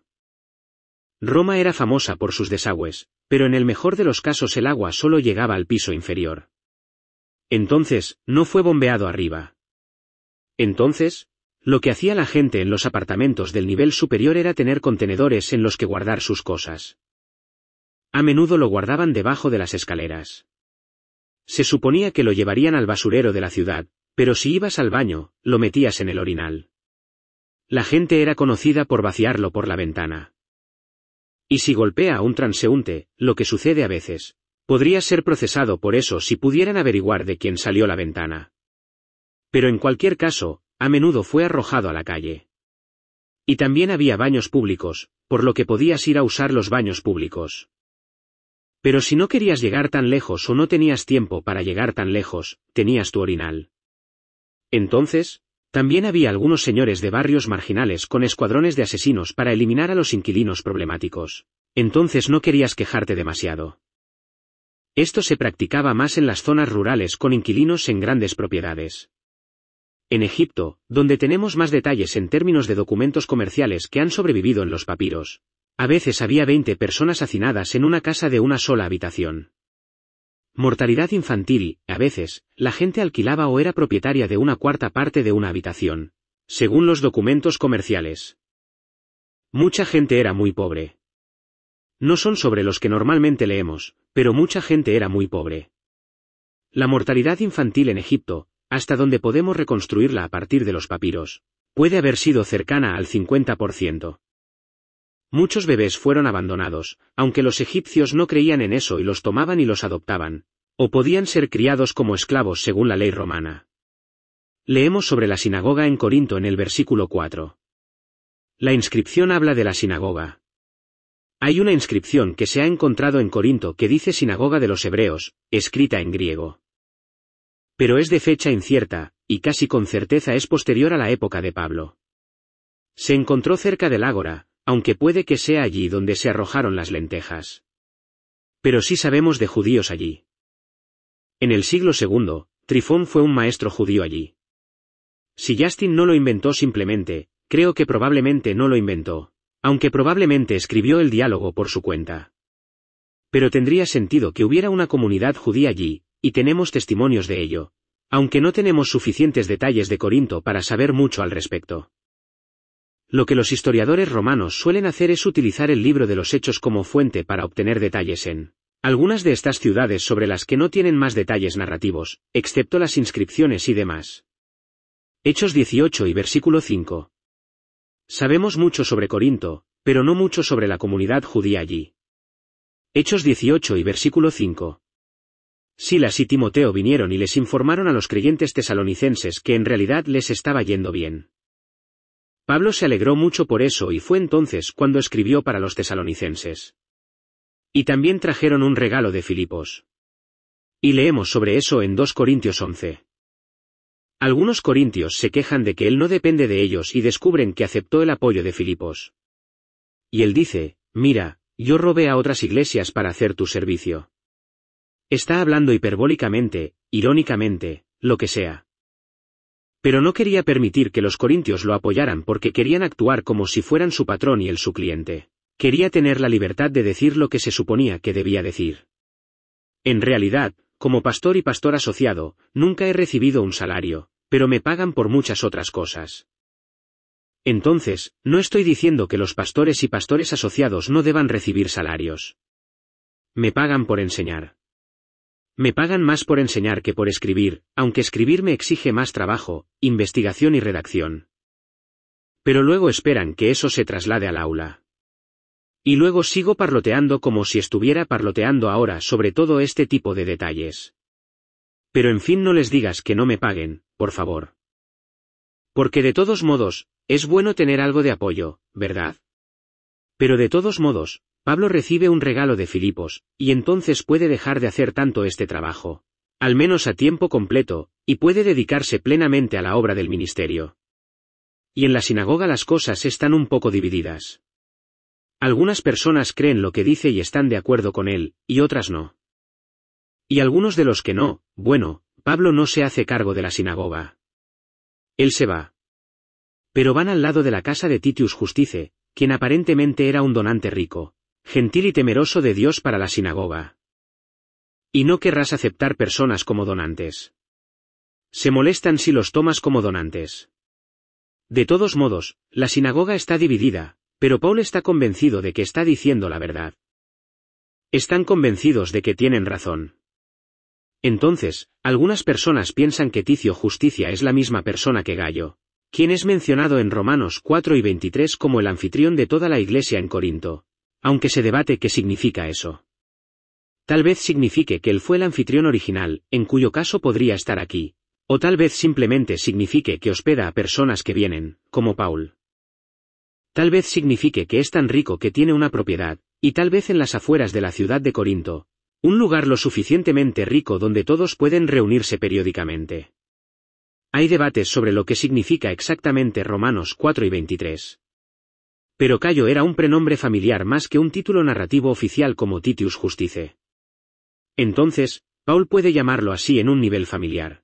[SPEAKER 1] Roma era famosa por sus desagües, pero en el mejor de los casos el agua solo llegaba al piso inferior. Entonces, no fue bombeado arriba. Entonces, lo que hacía la gente en los apartamentos del nivel superior era tener contenedores en los que guardar sus cosas. A menudo lo guardaban debajo de las escaleras. Se suponía que lo llevarían al basurero de la ciudad, pero si ibas al baño, lo metías en el orinal. La gente era conocida por vaciarlo por la ventana. Y si golpea a un transeúnte, lo que sucede a veces, podría ser procesado por eso si pudieran averiguar de quién salió la ventana. Pero en cualquier caso, a menudo fue arrojado a la calle. Y también había baños públicos, por lo que podías ir a usar los baños públicos. Pero si no querías llegar tan lejos o no tenías tiempo para llegar tan lejos, tenías tu orinal. Entonces, también había algunos señores de barrios marginales con escuadrones de asesinos para eliminar a los inquilinos problemáticos. Entonces no querías quejarte demasiado. Esto se practicaba más en las zonas rurales con inquilinos en grandes propiedades. En Egipto, donde tenemos más detalles en términos de documentos comerciales que han sobrevivido en los papiros, a veces había veinte personas hacinadas en una casa de una sola habitación. Mortalidad infantil, a veces, la gente alquilaba o era propietaria de una cuarta parte de una habitación, según los documentos comerciales. Mucha gente era muy pobre. No son sobre los que normalmente leemos, pero mucha gente era muy pobre. La mortalidad infantil en Egipto, hasta donde podemos reconstruirla a partir de los papiros, puede haber sido cercana al cincuenta por ciento. Muchos bebés fueron abandonados, aunque los egipcios no creían en eso y los tomaban y los adoptaban, o podían ser criados como esclavos según la ley romana. Leemos sobre la sinagoga en Corinto en el versículo cuatro. La inscripción habla de la sinagoga. Hay una inscripción que se ha encontrado en Corinto que dice Sinagoga de los Hebreos, escrita en griego. Pero es de fecha incierta, y casi con certeza es posterior a la época de Pablo. Se encontró cerca del ágora, aunque puede que sea allí donde se arrojaron las lentejas. Pero sí sabemos de judíos allí. En el siglo segundo, Trifón fue un maestro judío allí. Si Justin no lo inventó simplemente, creo que probablemente no lo inventó, aunque probablemente escribió el diálogo por su cuenta. Pero tendría sentido que hubiera una comunidad judía allí, y tenemos testimonios de ello, aunque no tenemos suficientes detalles de Corinto para saber mucho al respecto. Lo que los historiadores romanos suelen hacer es utilizar el libro de los Hechos como fuente para obtener detalles en algunas de estas ciudades sobre las que no tienen más detalles narrativos, excepto las inscripciones y demás. Hechos dieciocho y versículo cinco. Sabemos mucho sobre Corinto, pero no mucho sobre la comunidad judía allí. Hechos dieciocho y versículo cinco. Silas y Timoteo vinieron y les informaron a los creyentes tesalonicenses que en realidad les estaba yendo bien. Pablo se alegró mucho por eso y fue entonces cuando escribió para los tesalonicenses. Y también trajeron un regalo de Filipos. Y leemos sobre eso en dos Corintios once. Algunos corintios se quejan de que él no depende de ellos y descubren que aceptó el apoyo de Filipos. Y él dice, mira, yo robé a otras iglesias para hacer tu servicio. Está hablando hiperbólicamente, irónicamente, lo que sea. Pero no quería permitir que los corintios lo apoyaran porque querían actuar como si fueran su patrón y él su cliente. Quería tener la libertad de decir lo que se suponía que debía decir. En realidad, como pastor y pastor asociado, nunca he recibido un salario, pero me pagan por muchas otras cosas. Entonces, no estoy diciendo que los pastores y pastores asociados no deban recibir salarios. Me pagan por enseñar. Me pagan más por enseñar que por escribir, aunque escribir me exige más trabajo, investigación y redacción. Pero luego esperan que eso se traslade al aula. Y luego sigo parloteando como si estuviera parloteando ahora sobre todo este tipo de detalles. Pero en fin, no les digas que no me paguen, por favor. Porque de todos modos, es bueno tener algo de apoyo, ¿verdad? Pero de todos modos, Pablo recibe un regalo de Filipos, y entonces puede dejar de hacer tanto este trabajo, al menos a tiempo completo, y puede dedicarse plenamente a la obra del ministerio. Y en la sinagoga las cosas están un poco divididas. Algunas personas creen lo que dice y están de acuerdo con él, y otras no. Y algunos de los que no, bueno, Pablo no se hace cargo de la sinagoga. Él se va. Pero van al lado de la casa de Titius Justice, quien aparentemente era un donante rico, gentil y temeroso de Dios para la sinagoga. Y no querrás aceptar personas como donantes. Se molestan si los tomas como donantes. De todos modos, la sinagoga está dividida, pero Paul está convencido de que está diciendo la verdad. Están convencidos de que tienen razón. Entonces, algunas personas piensan que Ticio Justicia es la misma persona que Gayo, quien es mencionado en Romanos cuatro y veintitrés como el anfitrión de toda la iglesia en Corinto, aunque se debate qué significa eso. Tal vez signifique que él fue el anfitrión original, en cuyo caso podría estar aquí, o tal vez simplemente signifique que hospeda a personas que vienen, como Paul. Tal vez signifique que es tan rico que tiene una propiedad, y tal vez en las afueras de la ciudad de Corinto, un lugar lo suficientemente rico donde todos pueden reunirse periódicamente. Hay debates sobre lo que significa exactamente Romanos cuatro y veintitrés. Pero Gayo era un prenombre familiar más que un título narrativo oficial como Titius Justice. Entonces, Paul puede llamarlo así en un nivel familiar.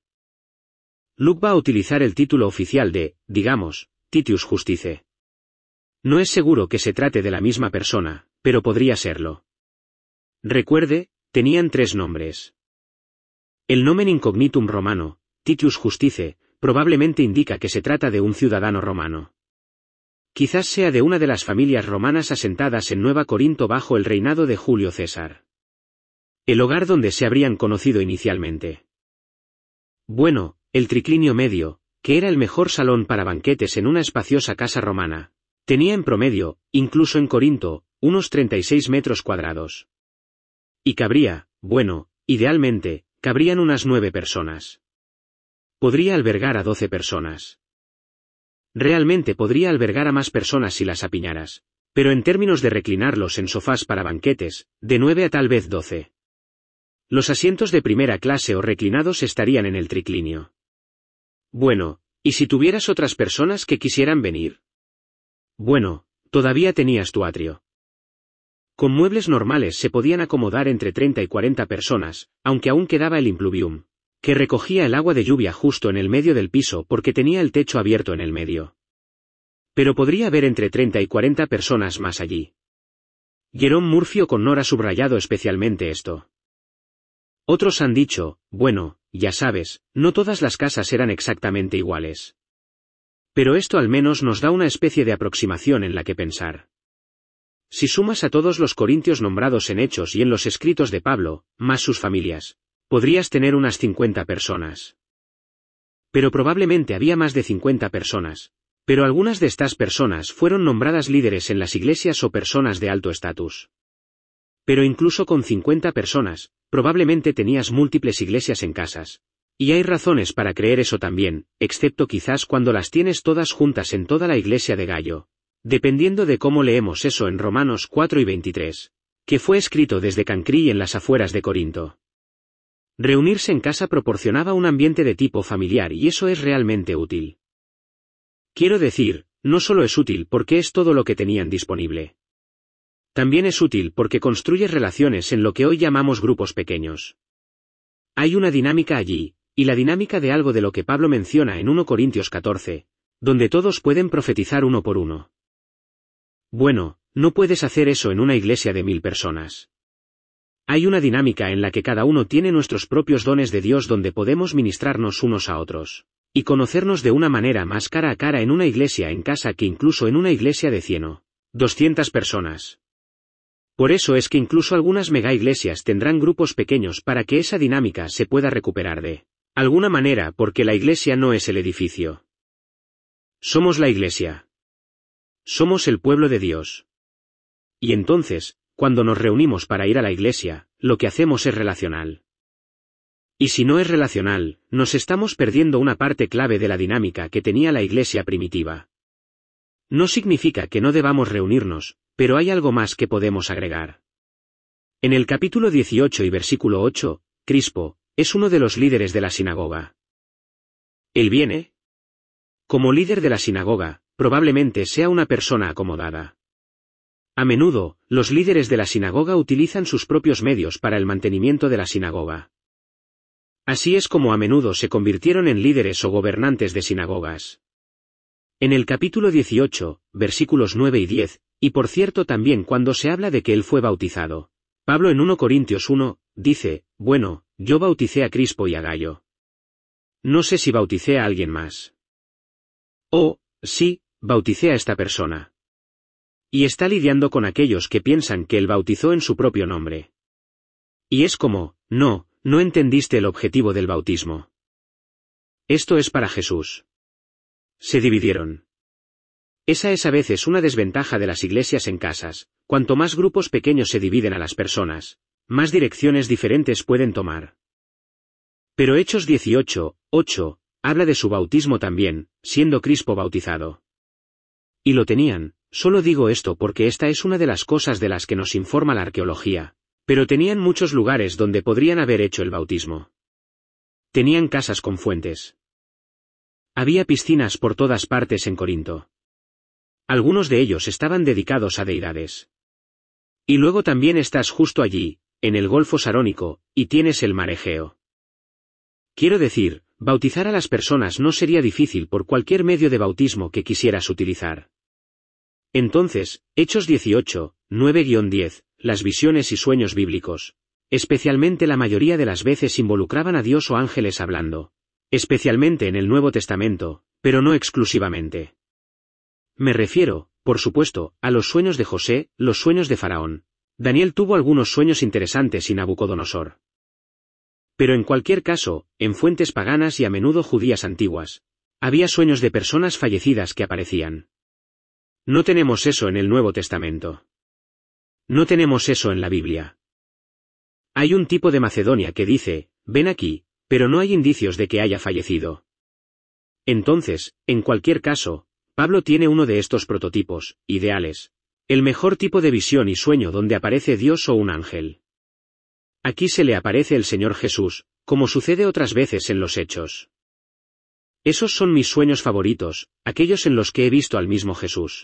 [SPEAKER 1] Luke va a utilizar el título oficial de, digamos, Titius Justice. No es seguro que se trate de la misma persona, pero podría serlo. Recuerde, tenían tres nombres. El nomen incognitum romano, Titius Justice, probablemente indica que se trata de un ciudadano romano. Quizás sea de una de las familias romanas asentadas en Nueva Corinto bajo el reinado de Julio César. El hogar donde se habrían conocido inicialmente. Bueno, el triclinio medio, que era el mejor salón para banquetes en una espaciosa casa romana, tenía en promedio, incluso en Corinto, unos treinta y seis metros cuadrados. Y cabría, bueno, idealmente, cabrían unas nueve personas. Podría albergar a doce personas. Realmente podría albergar a más personas si las apiñaras, pero en términos de reclinarlos en sofás para banquetes, de nueve a tal vez doce. Los asientos de primera clase o reclinados estarían en el triclinio. Bueno, ¿y si tuvieras otras personas que quisieran venir? Bueno, todavía tenías tu atrio. Con muebles normales se podían acomodar entre treinta y cuarenta personas, aunque aún quedaba el impluvium, que recogía el agua de lluvia justo en el medio del piso porque tenía el techo abierto en el medio. Pero podría haber entre treinta y cuarenta personas más allí. Jerome Murphy O'Connor ha subrayado especialmente esto. Otros han dicho, bueno, ya sabes, no todas las casas eran exactamente iguales. Pero esto al menos nos da una especie de aproximación en la que pensar. Si sumas a todos los corintios nombrados en Hechos y en los escritos de Pablo, más sus familias, podrías tener unas cincuenta personas. Pero probablemente había más de cincuenta personas, pero algunas de estas personas fueron nombradas líderes en las iglesias o personas de alto estatus. Pero incluso con cincuenta personas, probablemente tenías múltiples iglesias en casas. Y hay razones para creer eso también, excepto quizás cuando las tienes todas juntas en toda la iglesia de Gayo, dependiendo de cómo leemos eso en Romanos cuatro y veintitrés, que fue escrito desde Cancrí en las afueras de Corinto. Reunirse en casa proporcionaba un ambiente de tipo familiar y eso es realmente útil. Quiero decir, no solo es útil porque es todo lo que tenían disponible. También es útil porque construyes relaciones en lo que hoy llamamos grupos pequeños. Hay una dinámica allí, y la dinámica de algo de lo que Pablo menciona en primera Corintios catorce, donde todos pueden profetizar uno por uno. Bueno, no puedes hacer eso en una iglesia de mil personas. Hay una dinámica en la que cada uno tiene nuestros propios dones de Dios donde podemos ministrarnos unos a otros. y conocernos de una manera más cara a cara en una iglesia en casa que incluso en una iglesia de cien o doscientas personas. Por eso es que incluso algunas mega iglesias tendrán grupos pequeños para que esa dinámica se pueda recuperar de alguna manera, porque la iglesia no es el edificio. Somos la iglesia. Somos el pueblo de Dios. Y entonces, cuando nos reunimos para ir a la iglesia, lo que hacemos es relacional. Y si no es relacional, nos estamos perdiendo una parte clave de la dinámica que tenía la iglesia primitiva. No significa que no debamos reunirnos, pero hay algo más que podemos agregar. En el capítulo dieciocho y versículo ocho, Crispo es uno de los líderes de la sinagoga. Él viene como líder de la sinagoga, probablemente sea una persona acomodada. A menudo, los líderes de la sinagoga utilizan sus propios medios para el mantenimiento de la sinagoga. Así es como a menudo se convirtieron en líderes o gobernantes de sinagogas. En el capítulo dieciocho, versículos nueve y diez, y por cierto también cuando se habla de que él fue bautizado, Pablo en primera Corintios uno, dice, bueno, yo bauticé a Crispo y a Gayo. No sé si bauticé a alguien más. Oh, sí, bauticé a esta persona. Y está lidiando con aquellos que piensan que él bautizó en su propio nombre. Y es como, no, no entendiste el objetivo del bautismo. Esto es para Jesús. Se dividieron. Esa es a veces una desventaja de las iglesias en casas, cuanto más grupos pequeños se dividen a las personas, más direcciones diferentes pueden tomar. Pero Hechos dieciocho, ocho, habla de su bautismo también, siendo Crispo bautizado. Y lo tenían, solo digo esto porque esta es una de las cosas de las que nos informa la arqueología, pero tenían muchos lugares donde podrían haber hecho el bautismo. Tenían casas con fuentes. Había piscinas por todas partes en Corinto. Algunos de ellos estaban dedicados a deidades. Y luego también estás justo allí, en el Golfo Sarónico, y tienes el mar Egeo. Quiero decir, bautizar a las personas no sería difícil por cualquier medio de bautismo que quisieras utilizar. Entonces, Hechos dieciocho, nueve a diez, las visiones y sueños bíblicos, especialmente la mayoría de las veces involucraban a Dios o ángeles hablando, especialmente en el Nuevo Testamento, pero no exclusivamente. Me refiero, por supuesto, a los sueños de José, los sueños de Faraón. Daniel tuvo algunos sueños interesantes y Nabucodonosor. Pero en cualquier caso, en fuentes paganas y a menudo judías antiguas, había sueños de personas fallecidas que aparecían. No tenemos eso en el Nuevo Testamento. No tenemos eso en la Biblia. Hay un tipo de Macedonia que dice, ven aquí, pero no hay indicios de que haya fallecido. Entonces, en cualquier caso, Pablo tiene uno de estos prototipos, ideales, el mejor tipo de visión y sueño donde aparece Dios o un ángel. Aquí se le aparece el Señor Jesús, como sucede otras veces en los Hechos. Esos son mis sueños favoritos, aquellos en los que he visto al mismo Jesús.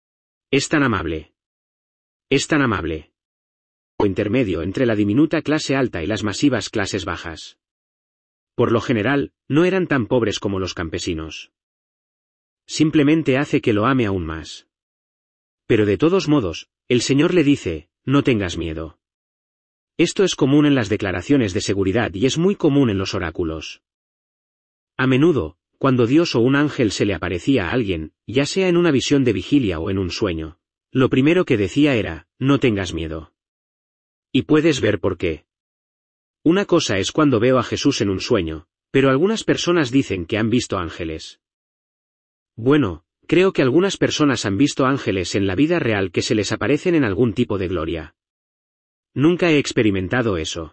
[SPEAKER 1] Es tan amable. Es tan amable. O intermedio entre la diminuta clase alta y las masivas clases bajas. Por lo general, no eran tan pobres como los campesinos. Simplemente hace que lo ame aún más. Pero de todos modos, el Señor le dice, no tengas miedo. Esto es común en las declaraciones de seguridad y es muy común en los oráculos. A menudo, cuando Dios o un ángel se le aparecía a alguien, ya sea en una visión de vigilia o en un sueño, lo primero que decía era, no tengas miedo. Y puedes ver por qué. Una cosa es cuando veo a Jesús en un sueño, pero algunas personas dicen que han visto ángeles. Bueno, creo que algunas personas han visto ángeles en la vida real que se les aparecen en algún tipo de gloria. Nunca he experimentado eso.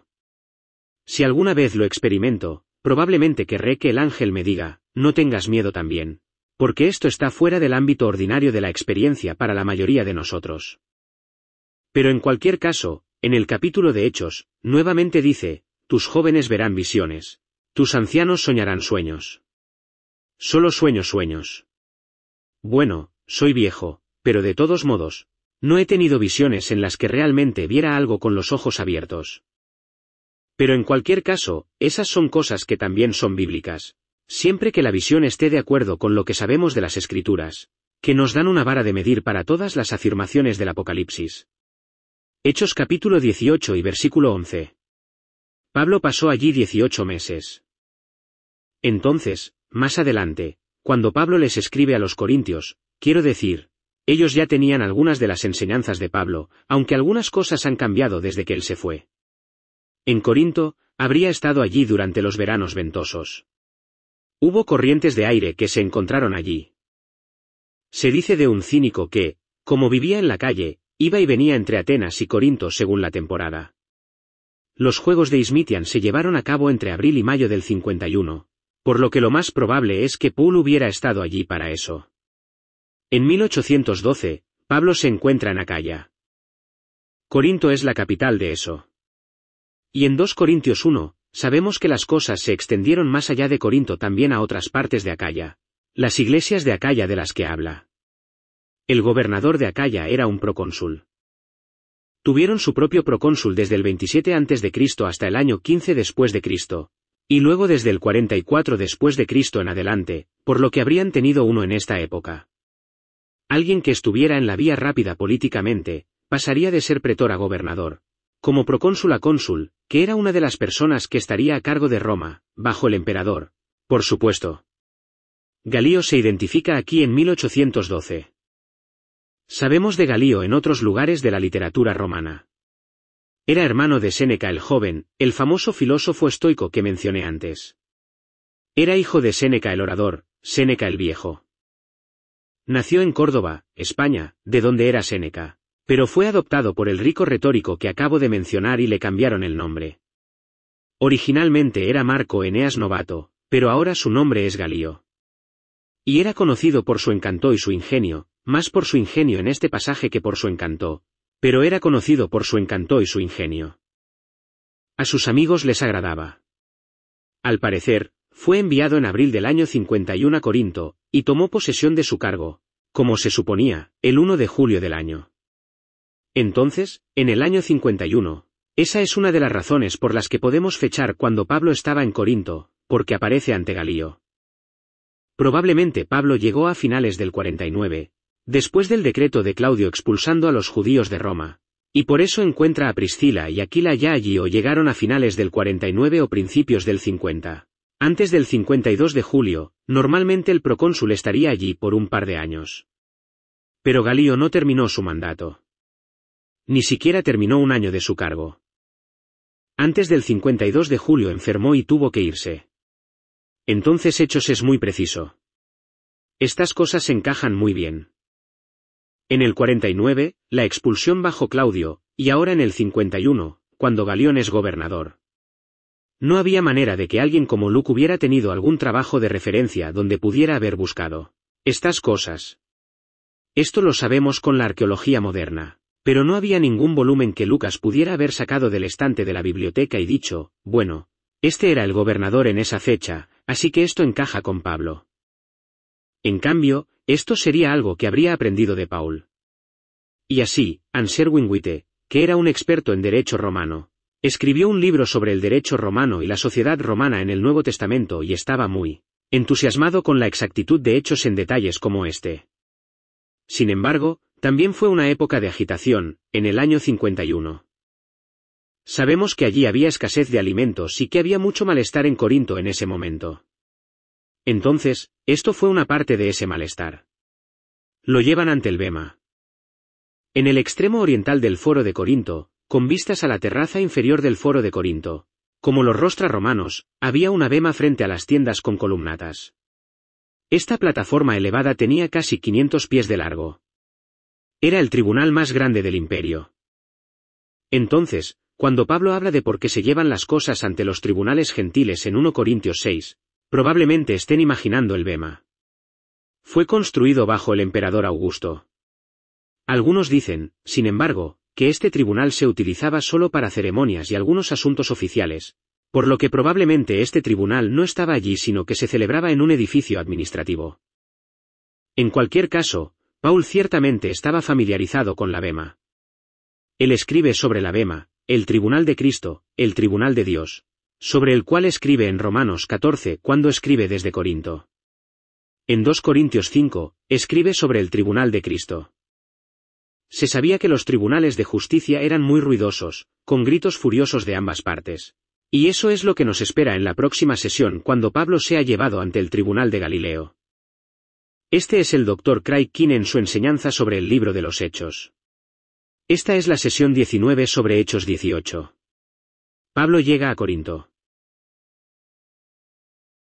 [SPEAKER 1] Si alguna vez lo experimento, probablemente querré que el ángel me diga, no tengas miedo también, porque esto está fuera del ámbito ordinario de la experiencia para la mayoría de nosotros. Pero en cualquier caso, en el capítulo de Hechos, nuevamente dice, tus jóvenes verán visiones, tus ancianos soñarán sueños. Solo sueño sueños. Bueno, soy viejo, pero de todos modos, no he tenido visiones en las que realmente viera algo con los ojos abiertos. Pero en cualquier caso, esas son cosas que también son bíblicas, siempre que la visión esté de acuerdo con lo que sabemos de las Escrituras, que nos dan una vara de medir para todas las afirmaciones del Apocalipsis. Hechos capítulo dieciocho y versículo once. Pablo pasó allí dieciocho meses. Entonces, más adelante, cuando Pablo les escribe a los corintios, quiero decir, ellos ya tenían algunas de las enseñanzas de Pablo, aunque algunas cosas han cambiado desde que él se fue. En Corinto, habría estado allí durante los veranos ventosos. Hubo corrientes de aire que se encontraron allí. Se dice de un cínico que, como vivía en la calle, iba y venía entre Atenas y Corinto según la temporada. Los Juegos de Ismitian se llevaron a cabo entre abril y mayo del cincuenta y uno, por lo que lo más probable es que Paul hubiera estado allí para eso. En mil ochocientos doce, Pablo se encuentra en Acaya. Corinto es la capital de eso. Y en dos Corintios uno, sabemos que las cosas se extendieron más allá de Corinto también a otras partes de Acaya, las iglesias de Acaya de las que habla. El gobernador de Acaya era un procónsul. Tuvieron su propio procónsul desde el veintisiete antes de Cristo hasta el año quince después de Cristo, y luego desde el cuarenta y cuatro después de Cristo en adelante, por lo que habrían tenido uno en esta época. Alguien que estuviera en la vía rápida políticamente, pasaría de ser pretor a gobernador, como procónsul a cónsul, que era una de las personas que estaría a cargo de Roma, bajo el emperador, por supuesto. Galío se identifica aquí en mil ochocientos doce. Sabemos de Galío en otros lugares de la literatura romana. Era hermano de Séneca el joven, el famoso filósofo estoico que mencioné antes. Era hijo de Séneca el orador, Séneca el viejo. Nació en Córdoba, España, de donde era Séneca, pero fue adoptado por el rico retórico que acabo de mencionar y le cambiaron el nombre. Originalmente era Marco Eneas Novato, pero ahora su nombre es Galío. Y era conocido por su encanto y su ingenio, más por su ingenio en este pasaje que por su encanto, pero era conocido por su encanto y su ingenio. A sus amigos les agradaba. Al parecer, fue enviado en abril del año cincuenta y uno a Corinto, y tomó posesión de su cargo, como se suponía, el primero de julio del año. Entonces, en el año cincuenta y uno, esa es una de las razones por las que podemos fechar cuando Pablo estaba en Corinto, porque aparece ante Galío. Probablemente Pablo llegó a finales del cuarenta y nueve, después del decreto de Claudio expulsando a los judíos de Roma, y por eso encuentra a Priscila y Aquila ya allí o llegaron a finales del cuarenta y nueve o principios del cincuenta. Antes del cincuenta y dos de julio, normalmente el procónsul estaría allí por un par de años. Pero Galío no terminó su mandato. Ni siquiera terminó un año de su cargo. Antes del cincuenta y dos de julio enfermó y tuvo que irse. Entonces Hechos es muy preciso. Estas cosas encajan muy bien. En el cuarenta y nueve, la expulsión bajo Claudio, y ahora en el cincuenta y uno, cuando Galión es gobernador. No había manera de que alguien como Luke hubiera tenido algún trabajo de referencia donde pudiera haber buscado estas cosas. Esto lo sabemos con la arqueología moderna, pero no había ningún volumen que Lucas pudiera haber sacado del estante de la biblioteca y dicho, bueno, este era el gobernador en esa fecha, así que esto encaja con Pablo. En cambio, esto sería algo que habría aprendido de Paul. Y así, Anselm Wynne, que era un experto en derecho romano, escribió un libro sobre el derecho romano y la sociedad romana en el Nuevo Testamento y estaba muy entusiasmado con la exactitud de hechos en detalles como este. Sin embargo, también fue una época de agitación, en el año cincuenta y uno. Sabemos que allí había escasez de alimentos y que había mucho malestar en Corinto en ese momento. Entonces, esto fue una parte de ese malestar. Lo llevan ante el Bema. En el extremo oriental del Foro de Corinto, con vistas a la terraza inferior del Foro de Corinto, como los rostras romanos, había una bema frente a las tiendas con columnatas. Esta plataforma elevada tenía casi quinientos pies de largo. Era el tribunal más grande del imperio. Entonces, cuando Pablo habla de por qué se llevan las cosas ante los tribunales gentiles en primera Corintios seis, probablemente estén imaginando el bema. Fue construido bajo el emperador Augusto. Algunos dicen, sin embargo, que este tribunal se utilizaba solo para ceremonias y algunos asuntos oficiales, por lo que probablemente este tribunal no estaba allí sino que se celebraba en un edificio administrativo. En cualquier caso, Paul ciertamente estaba familiarizado con la bema. Él escribe sobre la bema, el tribunal de Cristo, el tribunal de Dios, sobre el cual escribe en Romanos catorce cuando escribe desde Corinto. En dos Corintios cinco, escribe sobre el tribunal de Cristo. Se sabía que los tribunales de justicia eran muy ruidosos, con gritos furiosos de ambas partes, Y eso es lo que nos espera en la próxima sesión cuando Pablo sea llevado ante el tribunal de Galileo. Este es el doctor Craig King en su enseñanza sobre el libro de los Hechos. Esta es la sesión diecinueve sobre Hechos dieciocho. Pablo llega a Corinto.